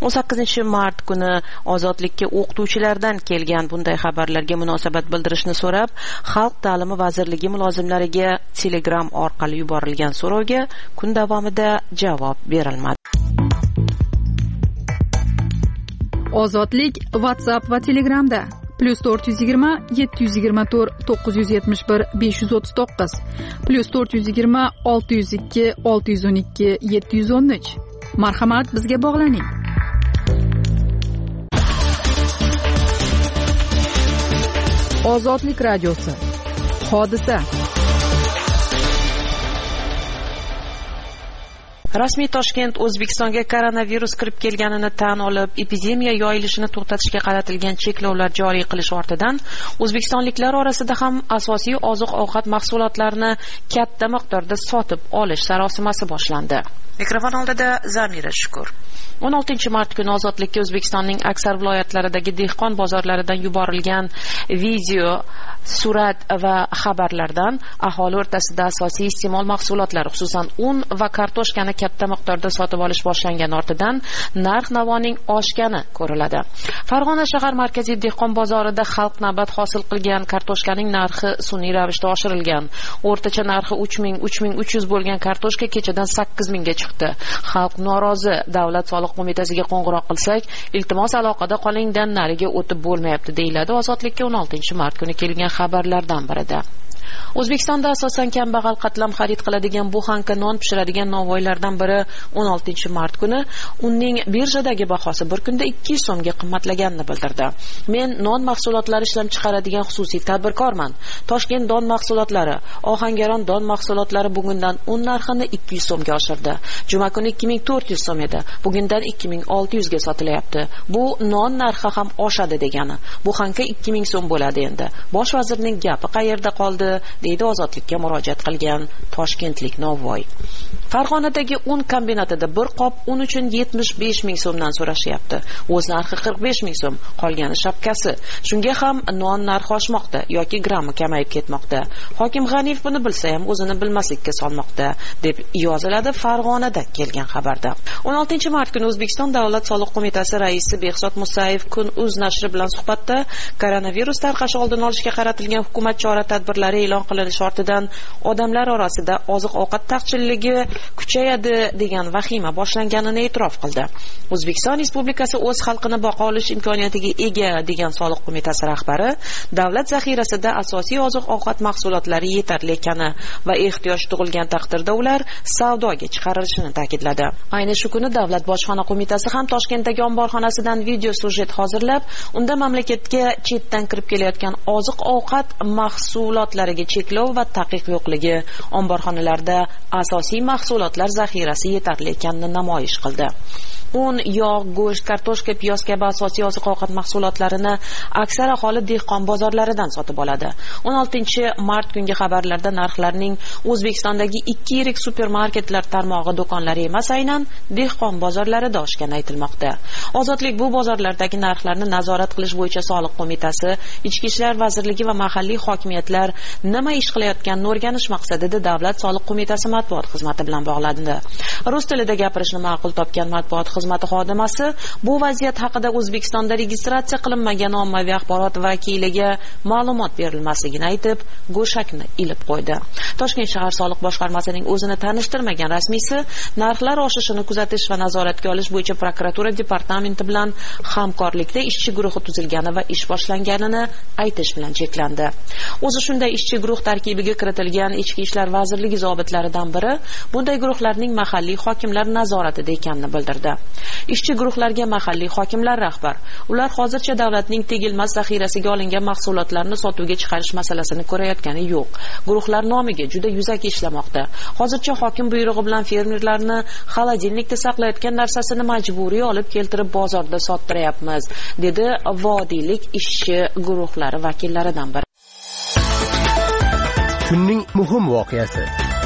18-mart kuni Ozodlikka o'qituvchilardan kelgan bunday xabarlarga munosabat bildirishni so'rab, Xalq ta'limi vazirligi mulozimlariga Telegram orqali yuborilgan so'rovga kun davomida javob berilmadi. Ozodlik WhatsApp va Telegramda. +420 724 971 539 +420 602 612 713. Marhamat, bizga bog'laning. Ozodlik radiosi. Hodisa. Rasmiy Toshkent O'zbekistonga koronavirus kirib kelganini tan olib, epidemiya yoyilishini to'xtatishga qaratilgan cheklovlar joriy qilish ortidan o'zbekistonliklar orasida ham asosiy oziq-ovqat mahsulotlarini katta miqdorda sotib olish sarosimasi boshlandi. Mikrofon oldida Zamira Shukur. 16 mart kuni ozodlikka O'zbekistonning aksar viloyatlaridagi dehqon bozorlaridan yuborilgan video, surat va xabarlardan aholi o'rtasida asosiy iste'mol mahsulotlari, xususan un va kartoshkani katta miqdorda sotib olish boshlangan ortidan narx-navoning oshgani ko'riladi. Farg'ona shahar markaziy dehqon bozorida xalq navbat hosil qilgan kartoshkaning narxi sun'iy ravishda oshirilgan. O'rtacha narxi 3300 bo'lgan kartoshka kechadan 8000 ga chiqdi. Xalq norozi. Davlat soliq qo'mitasiga qo'ng'iroq qilsak, iltimos aloqada qolingdan nariga o'tib bo'lmayapti deyiladi Ozodlikka 16 mart kuni kelgan xabarlardan birida. O'zbekistonda asosan kambag'al qatlam xarid qiladigan buxanka non pishiradigan novvoylardan biri 16 mart kuni unning birjadagi bahosi bir kunda 200 so'mga qimmatlaganini bildirdi. Men non mahsulotlari ishlab chiqaradigan xususiy tadbirkorman. Toshkent don mahsulotlari, Ohangaron don mahsulotlari bugundan un narxini 200 so'mga oshirdi. Juma kuni 2400 so'm edi. Bugundan 2600 ga sotilyapti. Bu non narxi ham oshadi degani. Buxanka 2000 so'm bo'ladi endi. Bosh vazirning gapi qayerda qoldi? deydi Ozodlikka murojaat qilgan toshkentlik novvoy. Farg'onadagi un kombinatida bir qop un uchun 75 ming so'mdan so'rashyapti. O'z narxi 45 ming so'm, qolgani shapkasi. Shunga ham non narxi oshmoqda yoki grammi kamayib ketmoqda. Hokim G'aniyev buni bilsa ham o'zini bilmaslikka solmoqda, deb yoziladi Farg'onada kelgan xabarda. 16 mart kuni O'zbekiston Davlat soliq qo'mitasi raisi Behzod Musayev Kun.uz nashri bilan suhbatda koronavirus tarqashi oldini olishga qaratilgan hukumat chora-tadbirlari e'lon qilinishi ortidan odamlar orasida oziq-ovqat taqchilligi kuchayadi degan vahima boshlanganini e'tirof qildi. O'zbekiston Respublikasi o'z xalqini boqa olish imkoniyatiga ega degan soliq qo'mitasi rahbari davlat zaxirasida asosiy oziq-ovqat mahsulotlari yetarli ekani va ehtiyoj tug'ilgan taqdirda ular savdoga chiqarilishini ta'kidladi. Ayni shu kuni Davlat bojxona qo'mitasi ham Toshkentdagi omborxonasidan video sujet hozirlab, unda mamlakatga chetdan kirib kelayotgan oziq-ovqat mahsulotlariga cheklov va taqiq yo'qligi, omborxonalarda asosiy mahsulotlar zaxirasi yetarli ekanini namoyish qildi. Un, yog', go'sht, kartoshka, piyoz kabi asosiy oziq-ovqat mahsulotlarini aksar aholi dehqon bozorlaridan sotib oladi. 16 mart kungi xabarlarda narxlarning O'zbekistondagi 2 yirik supermarketlar tarmog'i do'konlari emas, aynan dehqon bozorlarida oshgani aytilmoqda. Ozodlik bu bozorlardagi narxlarni nazorat qilish bo'yicha soliq qo'mitasi, Ichki ishlar vazirligi va mahalliy hokimiyatlar nima ish qilayotganini o'rganish maqsadida Davlat soliq qo'mitasi matbuot xizmati bilan bog'landi. Rus tilida gapirishni ma'qul topgan matbuot xizmati xodimasi bu vaziyat haqida O'zbekistonda registratsiya qilinmagan ommaviy axborot vakiliga ma'lumot berilmasligini aytib, go'shakni ilib qo'ydi. Toshkent shahar soliq boshqarmasining o'zini tanishtirmagan rasmiysi narxlar oshishini kuzatish va nazoratga olish bo'yicha prokuratura departamenti bilan hamkorlikda ishchi guruhi tuzilgani va ish boshlanganini aytish bilan cheklandi. O'zi shunday ishchi guruh tarkibiga kiritilgan Ichki ishlar vazirligi zobitlaridan biri bunday guruhlarning mahalliy hokimlar nazoratida ekanini bildirdi. Ishchi guruhlarga mahalliy hokimlar rahbar. Ular hozircha davlatning tegilmas zaxirasiga olingan mahsulotlarni sotuvga chiqarish masalasini ko'rayotgani yo'q. Guruhlar nomiga juda yuzaki ishlamoqda. Hozircha hokim buyrug'i bilan fermerlarni xolodilnikda saqlayotgan narsasini majburiy olib keltirib bozorda sottiryapmiz, dedi vodiylik ishchi guruhlari vakillaridan biri. Kunning muhim voqeasi.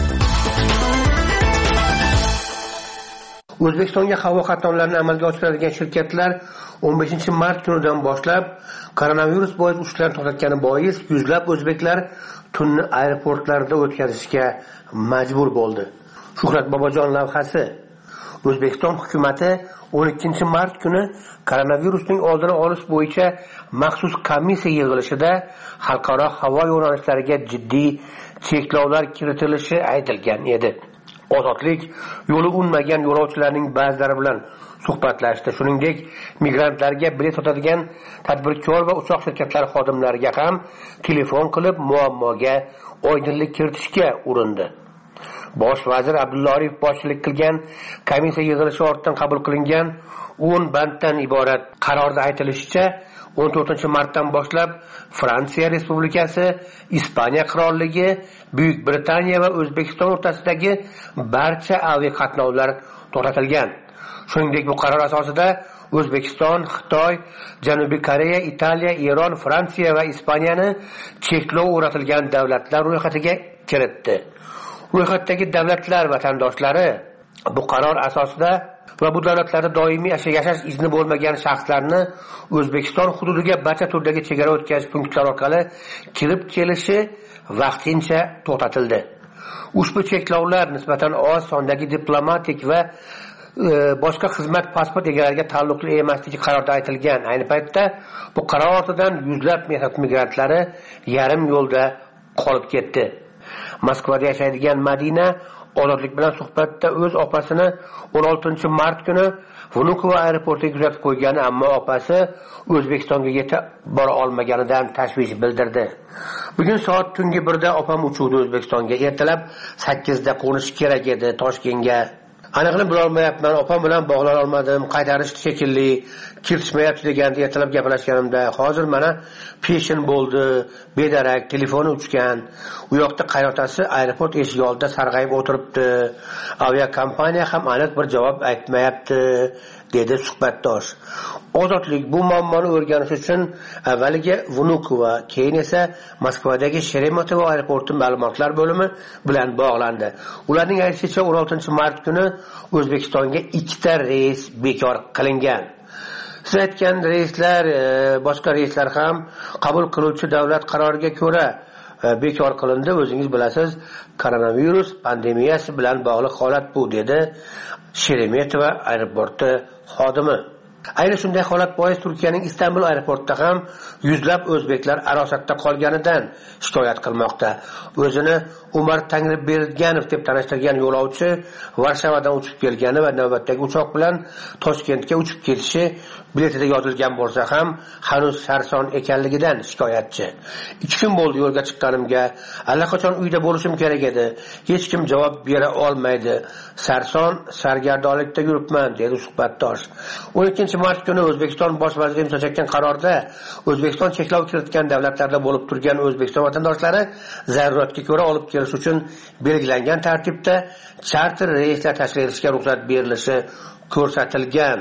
O'zbekistonga havo qatnovlarini amalga oshiradigan shirkatlar 15 mart kunidan boshlab koronavirus bois uchlarni to'xtatgani bois yuzlab o'zbeklar tunni aeroportlarda o'tkazishga majbur bo'ldi. Shuhrat Bobojon lavhasi. O'zbekiston hukumatı 12 mart kuni koronavirusning oldini olish bo'yicha maxsus komissiya yig'ilishida xalqaro havo yo'nalishlariga jiddiy cheklovlar kiritilishi aytilgan edi. Ozodlik yo'li unmagan yo'lovchilarning ba'zilari bilan suhbatlashdi. Shuningdek, migrantlarga bilet sotadigan tadbirkor va uchoq shirkatlari xodimlariga ham telefon qilib muammoga oydinlik kiritishga urindi. Bosh vazir Abdulla Aripov boshchilik qilgan komissiya yig'ilishi ortidan qabul qilingan 10 banddan iborat qarorda aytilishicha, 14-martdan boshlab Fransiya Respublikasi, Ispaniya Qirolligi, Buyuk Britaniya va O'zbekiston o'rtasidagi barcha aviaqatnovlar to'xtatilgan. Shuningdek, bu qaror asosida O'zbekiston, Xitoy, Janubiy Koreya, Italiya, Eron, Fransiya va Ispaniyani cheklov o'rnatilgan davlatlar ro'yxatiga kiritdi. Ro'yxatdagi davlatlar vatandoshlari bu qaror asosida va bu davlatlarda doimiy yashash izni bo'lmagan shaxslarni O'zbekiston hududiga barcha turdagi chegara o'tkazish punktlari orqali kirib kelishi vaqtincha to'xtatildi. Ushbu cheklovlar nisbatan oz sondagi diplomatik va boshqa xizmat pasport egalariga taalluqli emasligi qarorda aytilgan. Ayni paytda bu qaror ortidan yuzlab mehnat migrantlari yarim yo'lda qolib ketdi. Moskvada yashaydigan Madina Ozodlik bilan suhbatda o'z opasini 16-mart kuni Vnukovo aeroportiga kuzatib qo'ygani, ammo opasi O'zbekistonga yetib bora olmaganidan tashvish bildirdi. Bugun soat tungi 1da opam uchuvdi O'zbekistonga. Ertalab 8da qo'nishi kerak edi Toshkentga. Aniqlik bilolmayapman, opam bilan bog'lana olmadim, qaytarishdi shekilli, kiritishmayapti deganda ertalab gaplashganimda, hozir mana peshin bo'ldi, bedarak telefoni uchgan. U yoqda qaynotasi aeroport eshigi oldida sarg'ayib o'tiribdi. Aviakompaniya ham aniq bir javob aytmayapti, dedi suhbatdosh. Ozodlik bu muammoni o'rganish uchun avvaliga Vnukovo, keyin esa Moskvadagi Sheremetyevo aeroporti ma'lumotlar bo'limi bilan bog'landi. Ularning aytishicha 16-mart kuni O'zbekistonga 2 ta reys bekor qilingan. Siz aytgan reyslar, boshqa reyslar ham qabul qiluvchi davlat qaroriga ko'ra bekor qilindi. O'zingiz bilasiz, koronavirus pandemiyasi bilan bog'liq holat bu, dedi Sheremetyevo aeroporti xodimi. Ayni shunday holat bois Turkiyaning Istanbul aeroportida ham yuzlab o'zbeklar arosatda qolganidan shikoyat qilmoqda. O'zini Umar Tangriberdganov deb tanishtirgan yo'lovchi Varshavadan uchib kelgani va navbatdagi uchoq bilan Toshkentga uchib ketishi biletida yozilgan bo'lsa ham hanuz sarson ekanligidan shikoyatchi. 2 kun bo'ldi yo'lga chiqqanimga, allaqachon uyda bo'lishim kerak edi. Hech kim javob bera olmaydi. Sarson sargardonlikda yuribman, dedi suhbatdosh. 12-mart kuni O'zbekiston bosh vaziri imzo chekkan qarorda O'zbekiston cheklov kiritgan davlatlarda bo'lib turgan O'zbekiston vatandoshlari zaruratga ko'ra olib kelish uchun belgilangan tartibda charter reyslar tashkil etishga ruxsat berilishi ko'rsatilgan.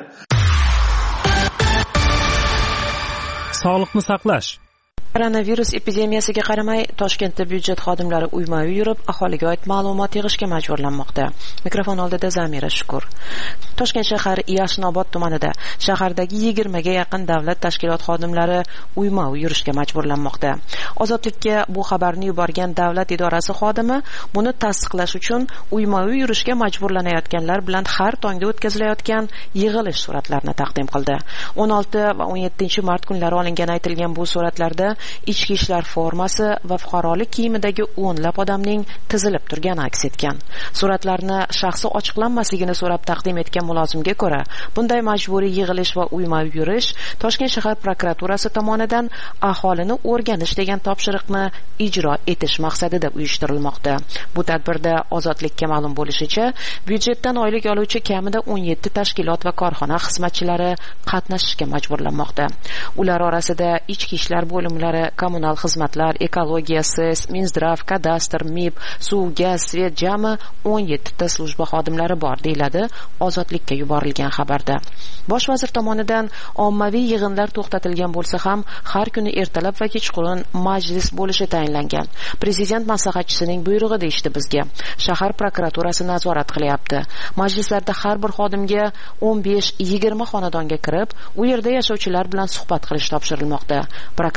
Sog'liqni saqlash. Koronavirus epidemiyasiga qaramay, Toshkentda byudjet xodimlari uyma-uy yurib, aholiga oid ma'lumot yig'ishga majburlanmoqda. Mikrofon oldida Zamira Shukur. Toshkent shahar Yashnobod tumanida shahardagi 20 ga yaqin davlat tashkilot xodimlari uyma-uy yurishga majburlanmoqda. Ozodlikka bu xabarni yuborgan davlat idorasi xodimi buni tasdiqlash uchun uyma-uy yurishga majburlanayotganlar bilan har tongda o'tkazilayotgan yig'ilish suratlarini taqdim qildi. 16 va 17-mart kunlari olingan aytilgan bu suratlarda ichki ishlar formasi va fuqarolik kiyimidagi o'nlab odamning tizilib turgani aks etgan. Suratlarni shaxsi ochiqlanmasligini so'rab taqdim etgan mulozimga ko'ra, bunday majburiy yig'ilish va uyma-uy yurish Toshkent shahar prokuraturasi tomonidan aholini o'rganish degan topshiriqni ijro etish maqsadida uyushtirilmoqda. Bu tadbirda Ozodlikka ma'lum bo'lishicha, byudjetdan oylik oluvchi kamida 17 tashkilot va korxona xizmatchilari qatnashishga majburlanmoqda. Ular orasida ichki ishlar bo'limlari, kommunal xizmatlar, ekologiya, SES, Minzdrav, kadastr, MIB, suv, gaz, svet jami 17 ta slujba xodimlari bor, deyiladi Ozodlikka yuborilgan xabarda. Bosh vazir tomonidan ommaviy yig'inlar to'xtatilgan bo'lsa ham, har kuni ertalab va kechqurun majlis bo'lishi tayinlangan. Prezident maslahatchisining buyrug'i deyishdi bizga. Shahar prokuraturasi nazorat qilyapti. Majlislarda har bir xodimga 15-20 xonadonga kirib, u yerda yashovchilar bilan suhbat qilish topshirilmoqda. Prokuratura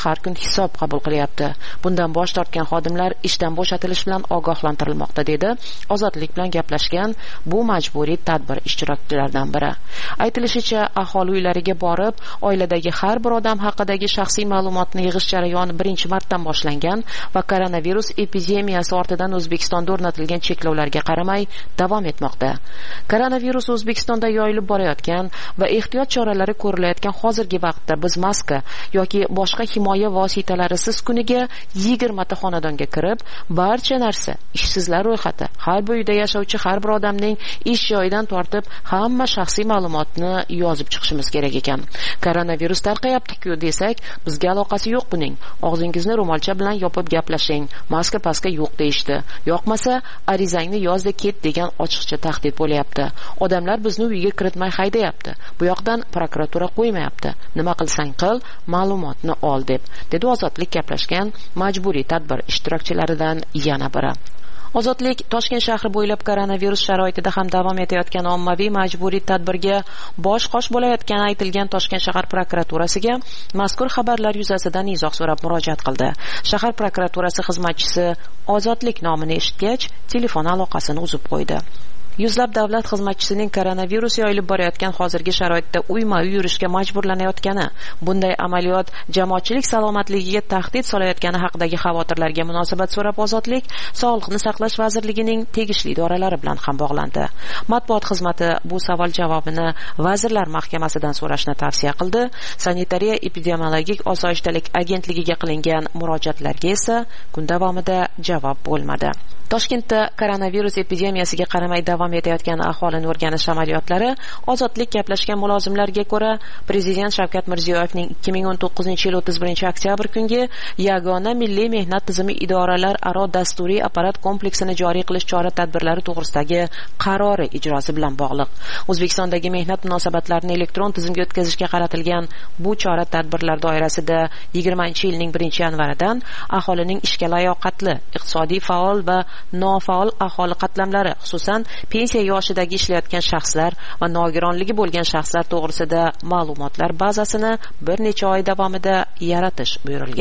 har kun hisob qabul qilyapti. Bundan bosh tortgan xodimlar ishdan bo'shatilish bilan ogohlantirilmoqda, dedi Ozodlik bilan gaplashgan bu majburiy tadbir ishtirokchilaridan biri. Aytilishicha, aholi uylariga borib, oiladagi har bir odam haqidagi shaxsiy ma'lumotni yig'ish jarayoni birinchi martadan boshlangan va koronavirus epidemiyasi ortidan O'zbekistonda o'rnatilgan cheklovlarga qaramay davom etmoqda. Koronavirus O'zbekistonda yoyilib borayotgan va ehtiyot choralari ko'rilayotgan hozirgi vaqtda biz maska yoki boshqa himoya vositalarisiz kuniga 20 ta xonadonga kirib, barcha narsa, ishsizlar ro'yxati, har bir uyda yashovchi har bir odamning ish joyidan tortib hamma shaxsiy ma'lumotni yozib chiqishimiz kerak ekan. Koronavirus tarqayapti-ku desak, bizga aloqasi yo'q buning. Og'zingizni ro'molcha bilan yopib gaplashing. Maska paska yo'q deyishdi. Yoqmasa arizangni yozda ket degan ochiqcha tahdid bo'lyapti. Odamlar bizni uyga kiritmay haydayapti. Bu yoqdan prokuratura qo'ymayapti. Nima qilsang qil, ma'lumotni ol deb, dedi Ozodlik gaplashgan majburiy tadbir ishtirokchilaridan yana biri. Ozodlik Toshkent shahri bo'ylab koronavirus sharoitida ham davom etayotgan ommaviy majburiy tadbirga bosh-qosh bo'layotgani aytilgan Toshkent shahar prokuraturasiga mazkur xabarlar yuzasidan izoh so'rab murojaat qildi. Shahar prokuraturasi xizmatchisi Ozodlik nomini eshitgach, telefon aloqasini uzib qo'ydi. Yuzlab davlat xizmatchisining koronavirus yoyilib borayotgan hozirgi sharoitda uyma-uy yurishga majburlanayotgani, bunday amaliyot jamoatchilik salomatligiga tahdid solayotgani haqidagi xavotirlarga munosabat so'rab Ozodlik Sog'liqni saqlash vazirligining tegishli idoralari bilan ham bog'landi. Matbuot xizmati bu savol javobini Vazirlar Mahkamasidan so'rashni tavsiya qildi. Sanitariya epidemiologik osoyishtalik agentligiga qilingan murojaatlarga esa kun davomida javob bo'lmadi. Toshkentda koronavirus epidemiyasiga qaramay davom etayotgan aholini o'rganish amaliyotlari Ozodlik gaplashgan mulozimlarga ko'ra, Prezident Shavkat Mirziyoyevning 2019-yil 31-oktyabr kungi yagona milliy mehnat tizimi idoralar aro dasturiy apparat kompleksini joriy qilish chora-tadbirlari to'g'risidagi qarori ijrosi bilan bog'liq. O'zbekistondagi mehnat munosabatlarini elektron tizimga o'tkazishga qaratilgan bu chora-tadbirlar doirasida 20-yilning 1-yanvaridan aholining ishga layoqatli, iqtisodiy faol va nofaol aholi qatlamlari, xususan pensiya yoshidagi ishlayotgan shaxslar va nogironligi bo'lgan shaxslar to'g'risida ma'lumotlar bazasini bir necha oy davomida yaratish buyurilgan.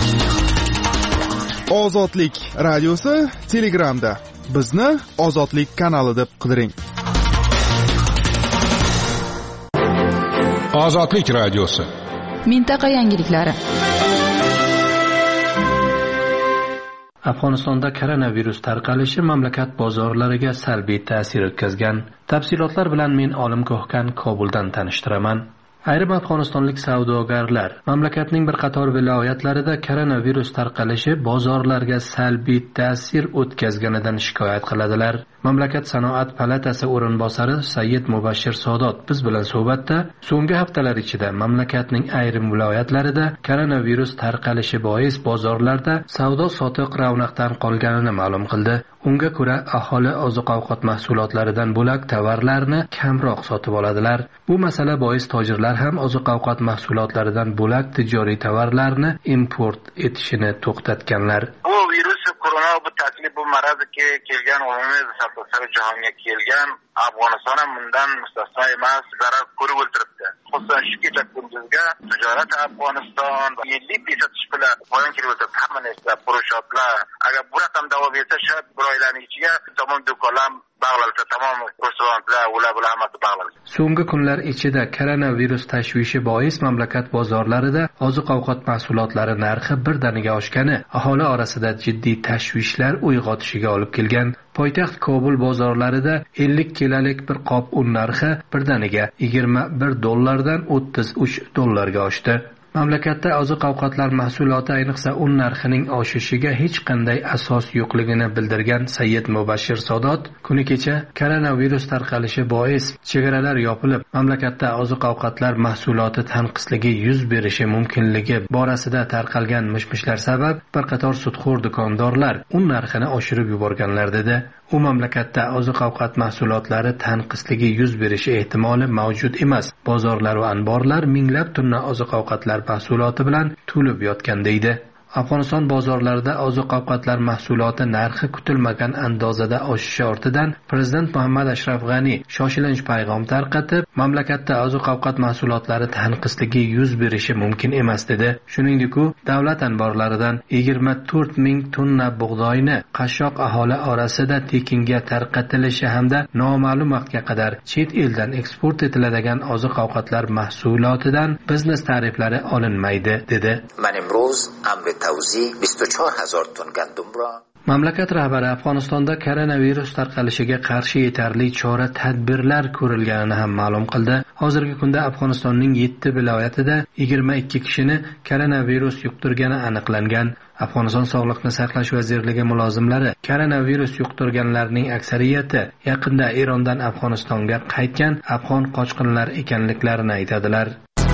Ozodlik radiosi Telegramda. Bizni Ozodlik kanali deb qidiring. Ozodlik radiosi. Mintaqa yangiliklari. Afg'onistonda koronavirus tarqalishi mamlakat bozorlariga salbiy ta'sir o'tkazgan. Tafsilotlar bilan men Olim Ko'hkan Kobuldan tanishtiraman. Ayrim afg'onistonlik savdogarlar mamlakatning bir qator viloyatlarida koronavirus tarqalishi bozorlarga salbiy ta'sir o'tkazganidan shikoyat qiladilar. Mamlakat sanoat palatasi o'rinbosari Sayyid Mubashshir Sodot biz bilan suhbatda so'nggi haftalar ichida mamlakatning ayrim viloyatlarida koronavirus tarqalishi bois bozorlarda savdo-sotiq ravnaqdan qolganini ma'lum qildi. Unga ko'ra, aholi oziq-ovqat mahsulotlaridan bo'lak tovarlarni kamroq sotib oladilar. Bu masala bois tojirlar ham oziq-ovqat mahsulotlaridan bo'lak tijoriy tovarlarni import etishini to'xtatganlar. Bu virus korona bu taklif bu maraz kelgan umumiy safar jahonga kelgan Afg'oniston ham bundan mustasno emas, zarar ko'rib o'tiribdi. Xususan shu kecha kunduzga tijorat Afg'oniston 50% bilan qo'yin kirib o'tib, hamma narsa purushotlar. Agar bu raqam davom etsa, shayad bir oylarning ichiga tamom do'konlar bog'lansa, tamom restoranlar, ular bilan hammasi bog'lanadi. So'nggi kunlar ichida koronavirus tashvishi bois mamlakat bozorlarida oziq-ovqat mahsulotlari narxi birdaniga oshgani aholi orasida jiddiy tashvishlar uyg'otishiga olib kelgan. Poytaxt Kobul bozorlarida 50 kilalik bir qop un narxi birdaniga $21 $33 oshdi. Mamlakatda oziq-ovqatlar mahsuloti, ayniqsa un narxining oshishiga hech qanday asos yo'qligini bildirgan Sayyid Mubashshir Sodot, kuni kecha koronavirus tarqalishi bois chegaralar yopilib, mamlakatda oziq-ovqatlar mahsuloti tanqisligi yuz berishi mumkinligi borasida tarqalgan mish-mishlar sabab bir qator sudxo'r do'kondorlar un narxini oshirib yuborganlar dedi. U mamlakatda oziq-ovqat mahsulotlari tanqisligi yuz berishi ehtimoli mavjud emas. Bozorlar va anborlar minglab tonna oziq-ovqatlar mahsuloti bilan to'lib yotgan deydi. Afg'oniston bozorlarida oziq-ovqatlar mahsuloti narxi kutilmagan andozada oshishi ortidan Prezident Muhammad Ashraf G'ani shoshilinch payg'am tarqatib, mamlakatda oziq-ovqat mahsulotlari tanqisligi yuz berishi mumkin emas dedi. Shuningdek, u davlat anborlaridan 24 ming tonna bug'doyni qashshoq aholi orasida tekinga tarqatilishi hamda noma'lum vaqtga qadar chet eldan eksport etiladigan oziq-ovqatlar mahsulotidan biznes tariflari olinmaydi dedi. Mamlakat rahbari Afg'onistonda koronavirus tarqalishiga qarshi yetarli chora-tadbirlar ko'rilganini ham ma'lum qildi. Hozirgi kunda Afg'onistonning 7 viloyatida 22 kishini koronavirus yuqtirgani aniqlangan. Afg'oniston Sog'liqni saqlash vazirligi mulozimlari koronavirus yuqtirganlarning aksariyati yaqinda Erondan Afg'onistonga qaytgan afg'on qochqinlar ekanliklarini aytadilar.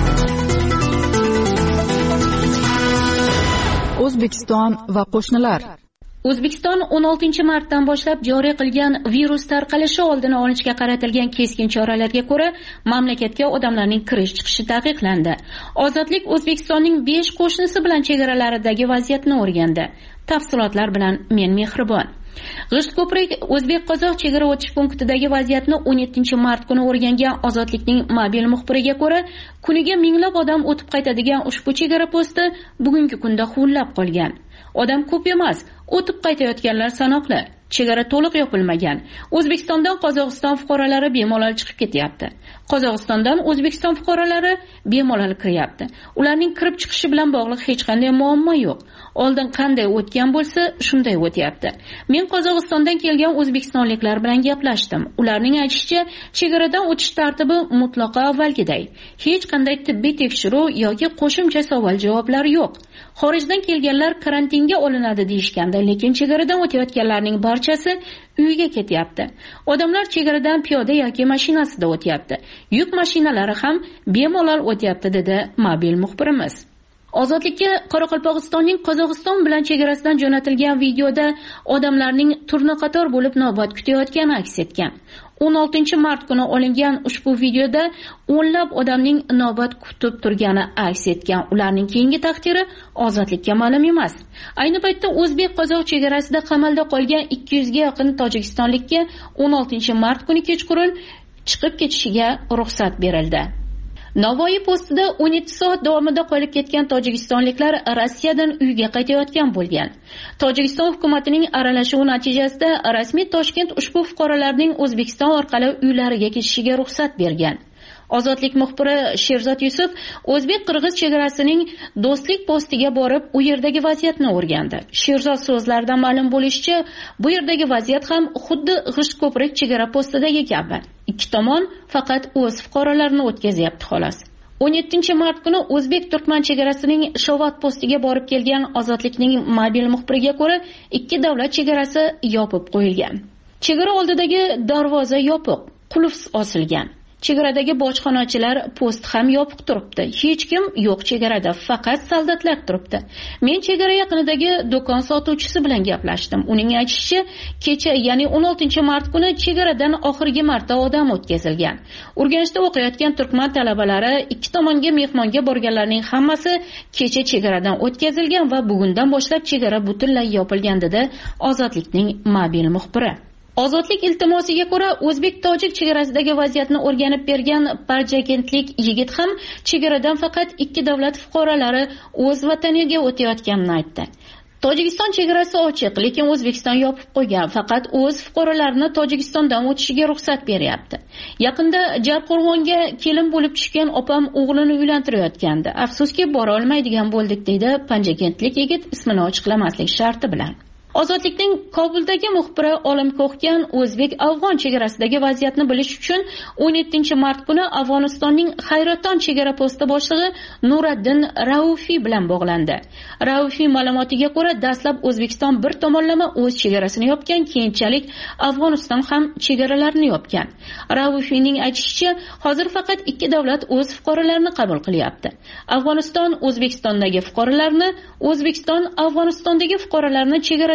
O'zbekiston va qo'shnilar. O'zbekiston 16-martdan boshlab joriy qilgan virus tarqalishi oldini olishga qaratilgan keskin choralarga ko'ra, mamlakatga odamlarning kirish-chiqishi taqiqlandi. Ozodlik O'zbekistonning 5 qo'shnisi bilan chegaralaridagi vaziyatni o'rgandi. Tafsilotlar bilan men Mehribon. G'ishtko'prik O'zbek-Qozoq chegara o'tish punktidagi vaziyatni 17-mart kuni o'rgangan Ozodlikning mobil muxbiriga ko'ra, kuniga minglab odam o'tib qaytadigan ushbu chegara posti bugungi kunda huvillab qolgan. Odam ko'p emas, o'tib qaytayotganlar sanoqli. Chegara to'liq yopilmagan. O'zbekistondan Qozog'iston fuqarolari bemalol chiqib ketyapti. Qozog'istondan O'zbekiston fuqarolari bemalol kiryapti. Ularning kirib chiqishi bilan bog'liq hech qanday muammo yo'q. Oldin qanday o'tgan bo'lsa, shunday o'tyapti. Men Qozog'istondan kelgan o'zbekistonliklar bilan gaplashdim. Ularning aytishicha, chegaradan o'tish tartibi mutlaqo avvalgiday. Hech qanday tibbiy tekshiruv yoki qo'shimcha savol-javoblar yo'q. Xorijdan kelganlar karantinga olinadi deyishganda, lekin chegaradan o'tayotganlarning barchasi uyga ketyapti. Odamlar chegaradan piyoda yoki mashinasida o'tyapti. Yuk mashinalari ham bemalol o'tyapti dedi mobil muxbirimiz. Ozodlikka Qoraqalpog'istonning Qozog'iston bilan chegarasidan jo'natilgan videoda odamlarning turna-qator bo'lib navbat kutayotgani aks etgan. 16-mart kuni olingan ushbu videoda o'nlab odamning navbat kutib turgani aks etgan. Ularning keyingi taqdiri Ozodlikka ma'lum emas. Ayni paytda O'zbek-Qozoq chegarasida qamalda qolgan 200 ga yaqin tojikistonlikka 16-mart kuni kechqurun chiqib ketishiga ruxsat berildi. Navoiy postida 17 soat davomida qolib ketgan tojikistonliklar Rossiyadan uyga qaytayotgan bo'lgan. Tojikiston hukumatining aralashuvi natijasida rasmiy Toshkent ushbu fuqarolarning O'zbekiston orqali uylariga ketishiga ruxsat bergan. Ozodlik muxbiri Sherzod Yusuf o'zbek-qirg'iz chegarasining do'stlik postiga borib, u yerdagi vaziyatni o'rgandi. Sherzod so'zlaridan ma'lum bo'lishicha, bu yerdagi vaziyat ham xuddi G'ishtko'prik chegara postidagi kabi. Ikki tomon faqat o'z fuqarolarini o'tkazyapti xolos. 17-mart kuni O'zbek-Turkman chegarasining Shovat postiga borib kelgan Ozodlikning mobil muxbiriga ko'ra, ikki davlat chegarasi yopib qo'yilgan. Chegara oldidagi darvoza yopiq, qulf osilgan. Chegaradagi bojxonachilar post ham yopiq turibdi. Hech kim yo'q chegarada, faqat soldatlar turibdi. Men chegara yaqinidagi do'kon sotuvchisi bilan gaplashdim. Uning aytishicha, kecha, ya'ni 16-mart kuni chegaradan oxirgi marta odam o'tkazilgan. Urganchda o'qiyotgan turkman talabalari ikki tomonga mehmonga borganlarning hammasi kecha chegaradan o'tkazilgan va bugundan boshlab chegara butunlay yopilgan dedi Ozodlikning mobil muxbiri. Ozodlik iltimosiga ko'ra, O'zbek-Tojik chegarasidagi vaziyatni o'rganib bergan parjakentlik yigit ham chegaradan faqat ikki davlat fuqarolari o'z vataniga o'tayotganini aytdi. Tojikiston chegarasi ochiq, lekin O'zbekiston yopib qo'ygan. Faqat o'z fuqarolarini Tojikistondan o'tishiga ruxsat beryapti. Yaqinda Jarqo'rg'onga kelin bo'lib tushgan opam o'g'lini uylantirayotgandi. Afsuski, bora olmaydigan bo'ldik, deydi panjakentlik yigit ismini ochiqlamaslik sharti bilan. Ozodlikning Kobuldagi muxbiri Olim Ko'xgan o'zbek-afg'on chegarasidagi vaziyatni bilish uchun 17-mart kuni Afg'onistonning Hayraton chegara posti boshlig'i Nuriddin Raufiy bilan bog'landi. Raufiy ma'lumotiga ko'ra, dastlab O'zbekiston bir tomonlama o'z chegarasini yopgan, keyinchalik Afg'oniston ham chegaralarini yopgan. Raufiyning aytishicha, hozir faqat ikki davlat o'z fuqarolarini qabul qilyapti. Afg'oniston O'zbekistondagi fuqarolarni, O'zbekiston Afg'onistondagi fuqarolarni chegaradan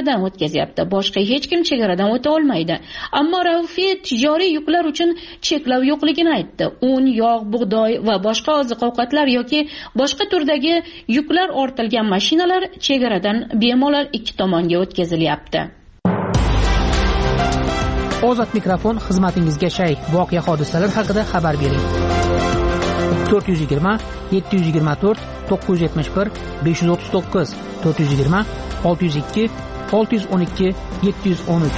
chegaradan o'tkazyapti. Boshqa hech kim chegaradan o'ta olmaydi. Ammo Raufiy tijoriy yuklar uchun cheklov yo'qligini aytdi. Un, yog', bug'doy va boshqa oziq-ovqatlar yoki boshqa turdagi yuklar ortilgan mashinalar chegaradan bemalol ikki tomonga o'tkazilyapti. Ozod mikrofon xizmatingizga shay. Voqea hodisalar haqida xabar bering. 420 724 971 539 420 602 612 713.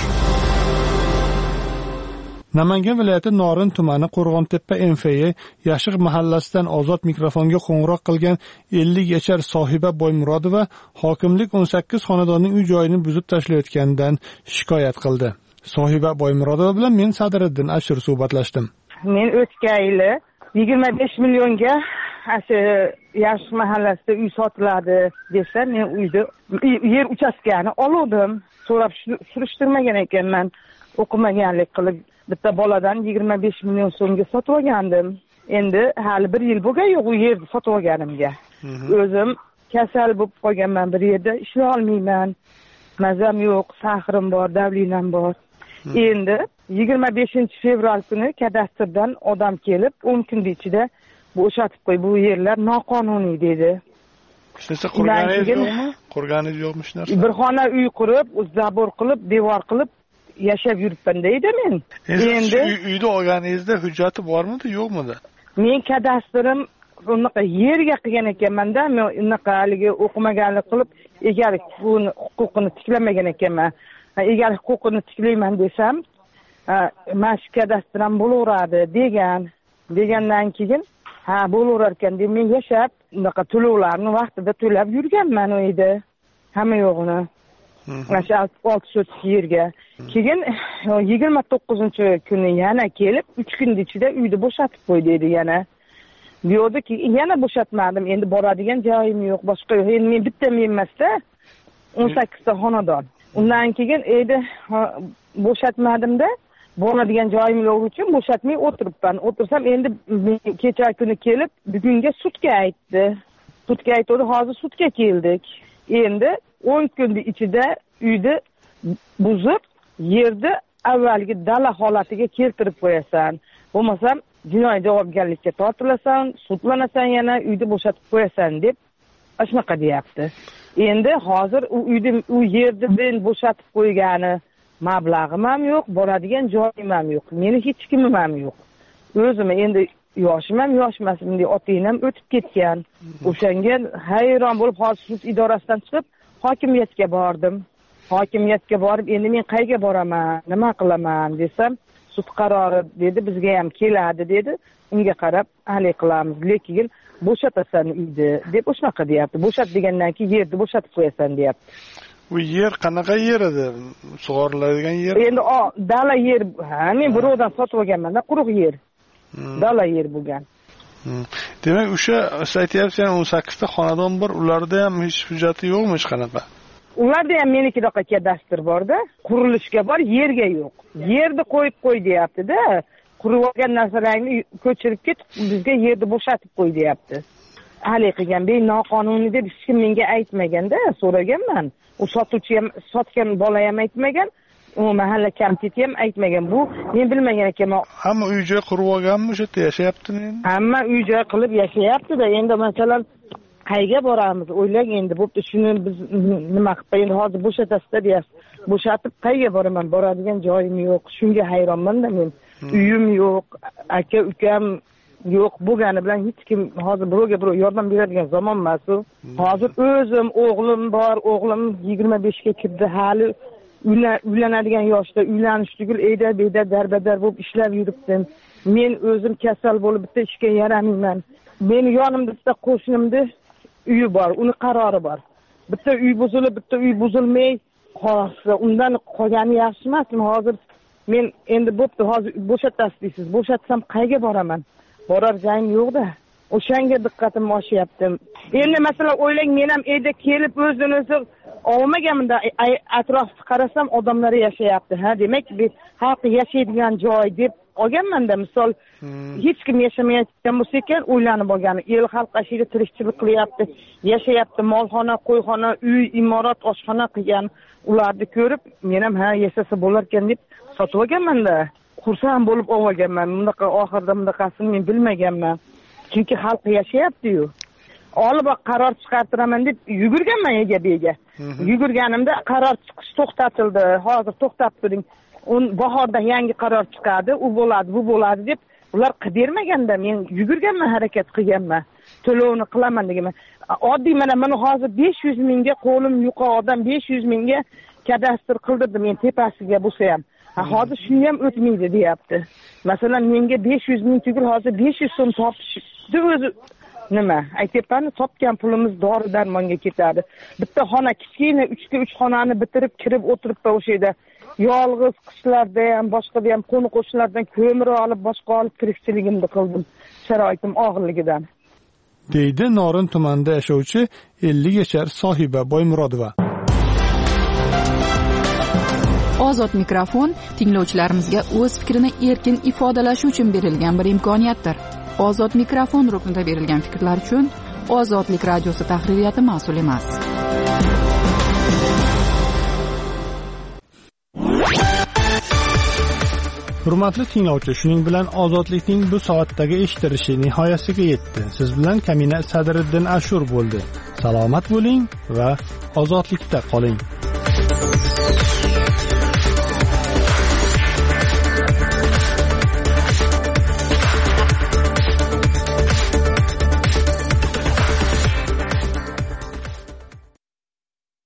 Namangan viloyati Norin tumani Qo'rg'ontepa MFY Yashiq mahallasidan ozod mikrofonga qo'ng'iroq qilgan 50 yashar Sohiba Boymurodova hokimlik 18 xonadonning uy joyini buzib tashlayotganidan shikoyat qildi. Sohiba Boymurodova bilan men Sadiriddin Ashur suhbatlashdim. Men o'tgan yili 25 millionga Yashiq mahallasida uy sotiladi desa, men uyda yer uchastkani oldim. So'rab surishtirmagan ekanman. O'qimaganlik qilib bitta boladan 25 million so'mga sotib olgandim. Endi hali 1 yil bo'lgan yo'q u yerni sotib olganimga. O'zim kasal bo'lib qolganman, bir yerda ishlay olmayman. Mazam yo'q, sahrim bor, davlinam bor. Endi 25-fevral kuni kadastrdan odam kelib 10 kun ichida bo'shatib qo'y, bu yerlar noqonuniy dedi. Siz qurganingiz yo'qmi? Qurganingiz yo'qmi shu narsa? Bir xona uy qurib, zabor qilib, devor qilib yashab yuribman deydi men. Endi uyda olganingizda hujjati bormidi, yo'qmidi? Men kadastrim unaqa yerga qilgan ekanman-da, men unaqa haligi o'qimaganlik qilib egalik huquqini tiklamagan ekanman. Egalik huquqini tiklayman desam, mana shu kadastram bo'laveradi degandan keyin bo'laverar ekan deb men yashab, unaqa to'lovlarni vaqtida to'lab yurganman u yerda. Hamma yo'g'ini. Mana shu 6 sotik yerga. Keyin 29-kuni yana kelib 3 kun ichida uyni bo'shatib qo'y dedi yana. Diyordiki, yana bo'shatmadim. Endi boradigan joyim yo'q, boshqa yo'q. Endi men bitta men emasda 18 ta xonadon. Undan keyin bo'shatmadim-da, boradigan joyim yo'q uchun bo'shatmay o'tiribman. O'tirsam endi kecha kuni kelib bugunga sudga aytdi. Sudga aytdi, hozir sudga keldik. Endi 10 kun ichida uyni buzib, yerni avvalgi dala holatiga keltirib qo'yasan. Bo'lmasam jinoiy javobgarlikka tortilasan, sudlanasan, yana uyni bo'shatib qo'yasan deb shunaqa deyapti. Endi hozir u yerni men bo'shatib qo'ygani mablag'im ham yo'q, boradigan joyim ham yo'q. Meni hech kimim ham yo'q. O'zim endi yoshim ham yoshmasim deb otang ham o'tib ketgan. O'shanga hayron bo'lib hozir sud idorasidan chiqib hokimiyatga bordim. Hokimiyatga borib, endi men qayerga boraman, nima qilaman desam, sud qarori dedi, bizga ham keladi dedi. Unga qarab hal qilamiz, lekin bo'shatasan uyni deb o'shnaqa deyapti. Bo'shat degandan keyin yerni bo'shatib qo'yasan deyapti. U yer qanaqa yer edi? Sug'oriladigan yer? Endi dala yer, men birovdan sotib olganman-da, quruq yer. Dala yer bo'lgan. Demak, o'sha aytyapsiz, 18 ta xonadon bor, ularda ham hech hujjati yo'qmi hech qanaqa? Ularda ham menikidaqa kadastr bor-da, qurilishga bor, yerga yo'q. Yerni qo'yib qo'y deyapti-da. Qurib olgan narsalarni ko'chirib ket, bizga yerni bo'shatib qo'y deyapti. Hali qilgan, men noqonuniy deb hech kim menga aytmagan-da, so'raganman. U sotuvchi ham, sotgan bola ham aytmagan, u mahalla komiteti ham aytmagan. Bu men bilmagan ekanman. Hamma uy joy qurib olganmi, o'sha yerda yashayaptimi endi? Hamma uy joy qilib yashayapti-da. Endi masalan qayga boramiz? O'ylang endi, bo'pti, shuni biz nima qilib endi hozir bo'shatasizda deyapsiz. Bo'shatib qayga boraman? Boradigan joyim yo'q. Shunga hayronman-da men. Uyim yo'q, aka ukam yo'q bo'lgani bilan hech kim hozir birovga birov yordam beradigan zamon emas u. Hozir o'zim o'g'lim bor, o'g'lim 25 ga kirdi, hali uylanadigan yoshda, uylanish tugul eyda-beyda darbadar bo'lib ishlab yuribdim. Men o'zim kasal bo'lib bitta ishga yaramayman. Meni yonimda bitta qo'shnimni uyi bor, uni qarori bor. Bitta uy buzilib, bitta uy buzilmay qolsa, undan qolgani yaxshi emasmi? Hozir men endi bo'pti, hozir bo'shatasiz deysiz. Bo'shatsam qayga boraman? Borar joyim yo'q-da. O'shanga diqqatim oshyapti. Endi masalan o'ylang, men ham uyda kelib o'zini o'zi olmaganimda atrofga qarasam odamlar yashayapti. Ha, demak, bir xalq yashaydigan joy deb olganmanda, misol hech kim yashamayotgan bo'lsa ekan, o'ylanib olgan. El xalq ashida tirikchilik qilyapti, yashayapti, molxona, qo'yxona, uy, imorat, oshxona qilgan. Ularni ko'rib, men ham ha yashasa bo'lar ekan deb sotib olganmanda. Xursand bo'lib olganman. Bundaqa oxirida bundaqasini men bilmaganman. Chunki xalq yashayapti-yu. Olib qaror chiqartiraman deb yugurganman ega-bega. Yugurganimda qaror chiqish to'xtatildi. Hozir to'xtab turing. Bahorda yangi qaror chiqadi, u bo'ladi, bu bo'ladi deb ular qilib bermaganda men yugurganman, harakat qilganman. To'lovni qilaman deganman. Oddiy mana hozir 500 mingga qo'lim yuqo odam 500 mingga kadastr qildirdi men tepasiga bo'lsa ham. Hozir shuni ham o'tmaydi deyapti. Masalan, menga 500 ming tugul hozir 500 so'm topishdi o'zi. Nima? Aytyapman, topgan pulimiz dori darmonga ketadi. Bitta xona kichkina 3 ga 3 xonani bitirib kirib o'tiribdi o'sha yerda. Yolg'iz qishlarda ham, boshqada ham qo'ni-qo'shnilardan ko'mir olib, boshqa olib tirikchiligimni qildim. Sharoitim og'irligidan. Deydi Norin tumanida yashovchi 50 yashar Sohiba Boymurodova. Ozod mikrofon tinglovchilarimizga o'z fikrini erkin ifodalashi uchun berilgan bir imkoniyatdir. Ozod mikrofon ruknida berilgan fikrlar uchun Ozodlik radiosi tahririyati mas'ul emas. Hurmatli tinglovchi, shuning bilan Ozodlikning bu soatdagi eshittirishi nihoyasiga yetdi. Siz bilan Kamina Sadriddin Ashur bo'ldi. Salomat bo'ling va ozodlikda qoling.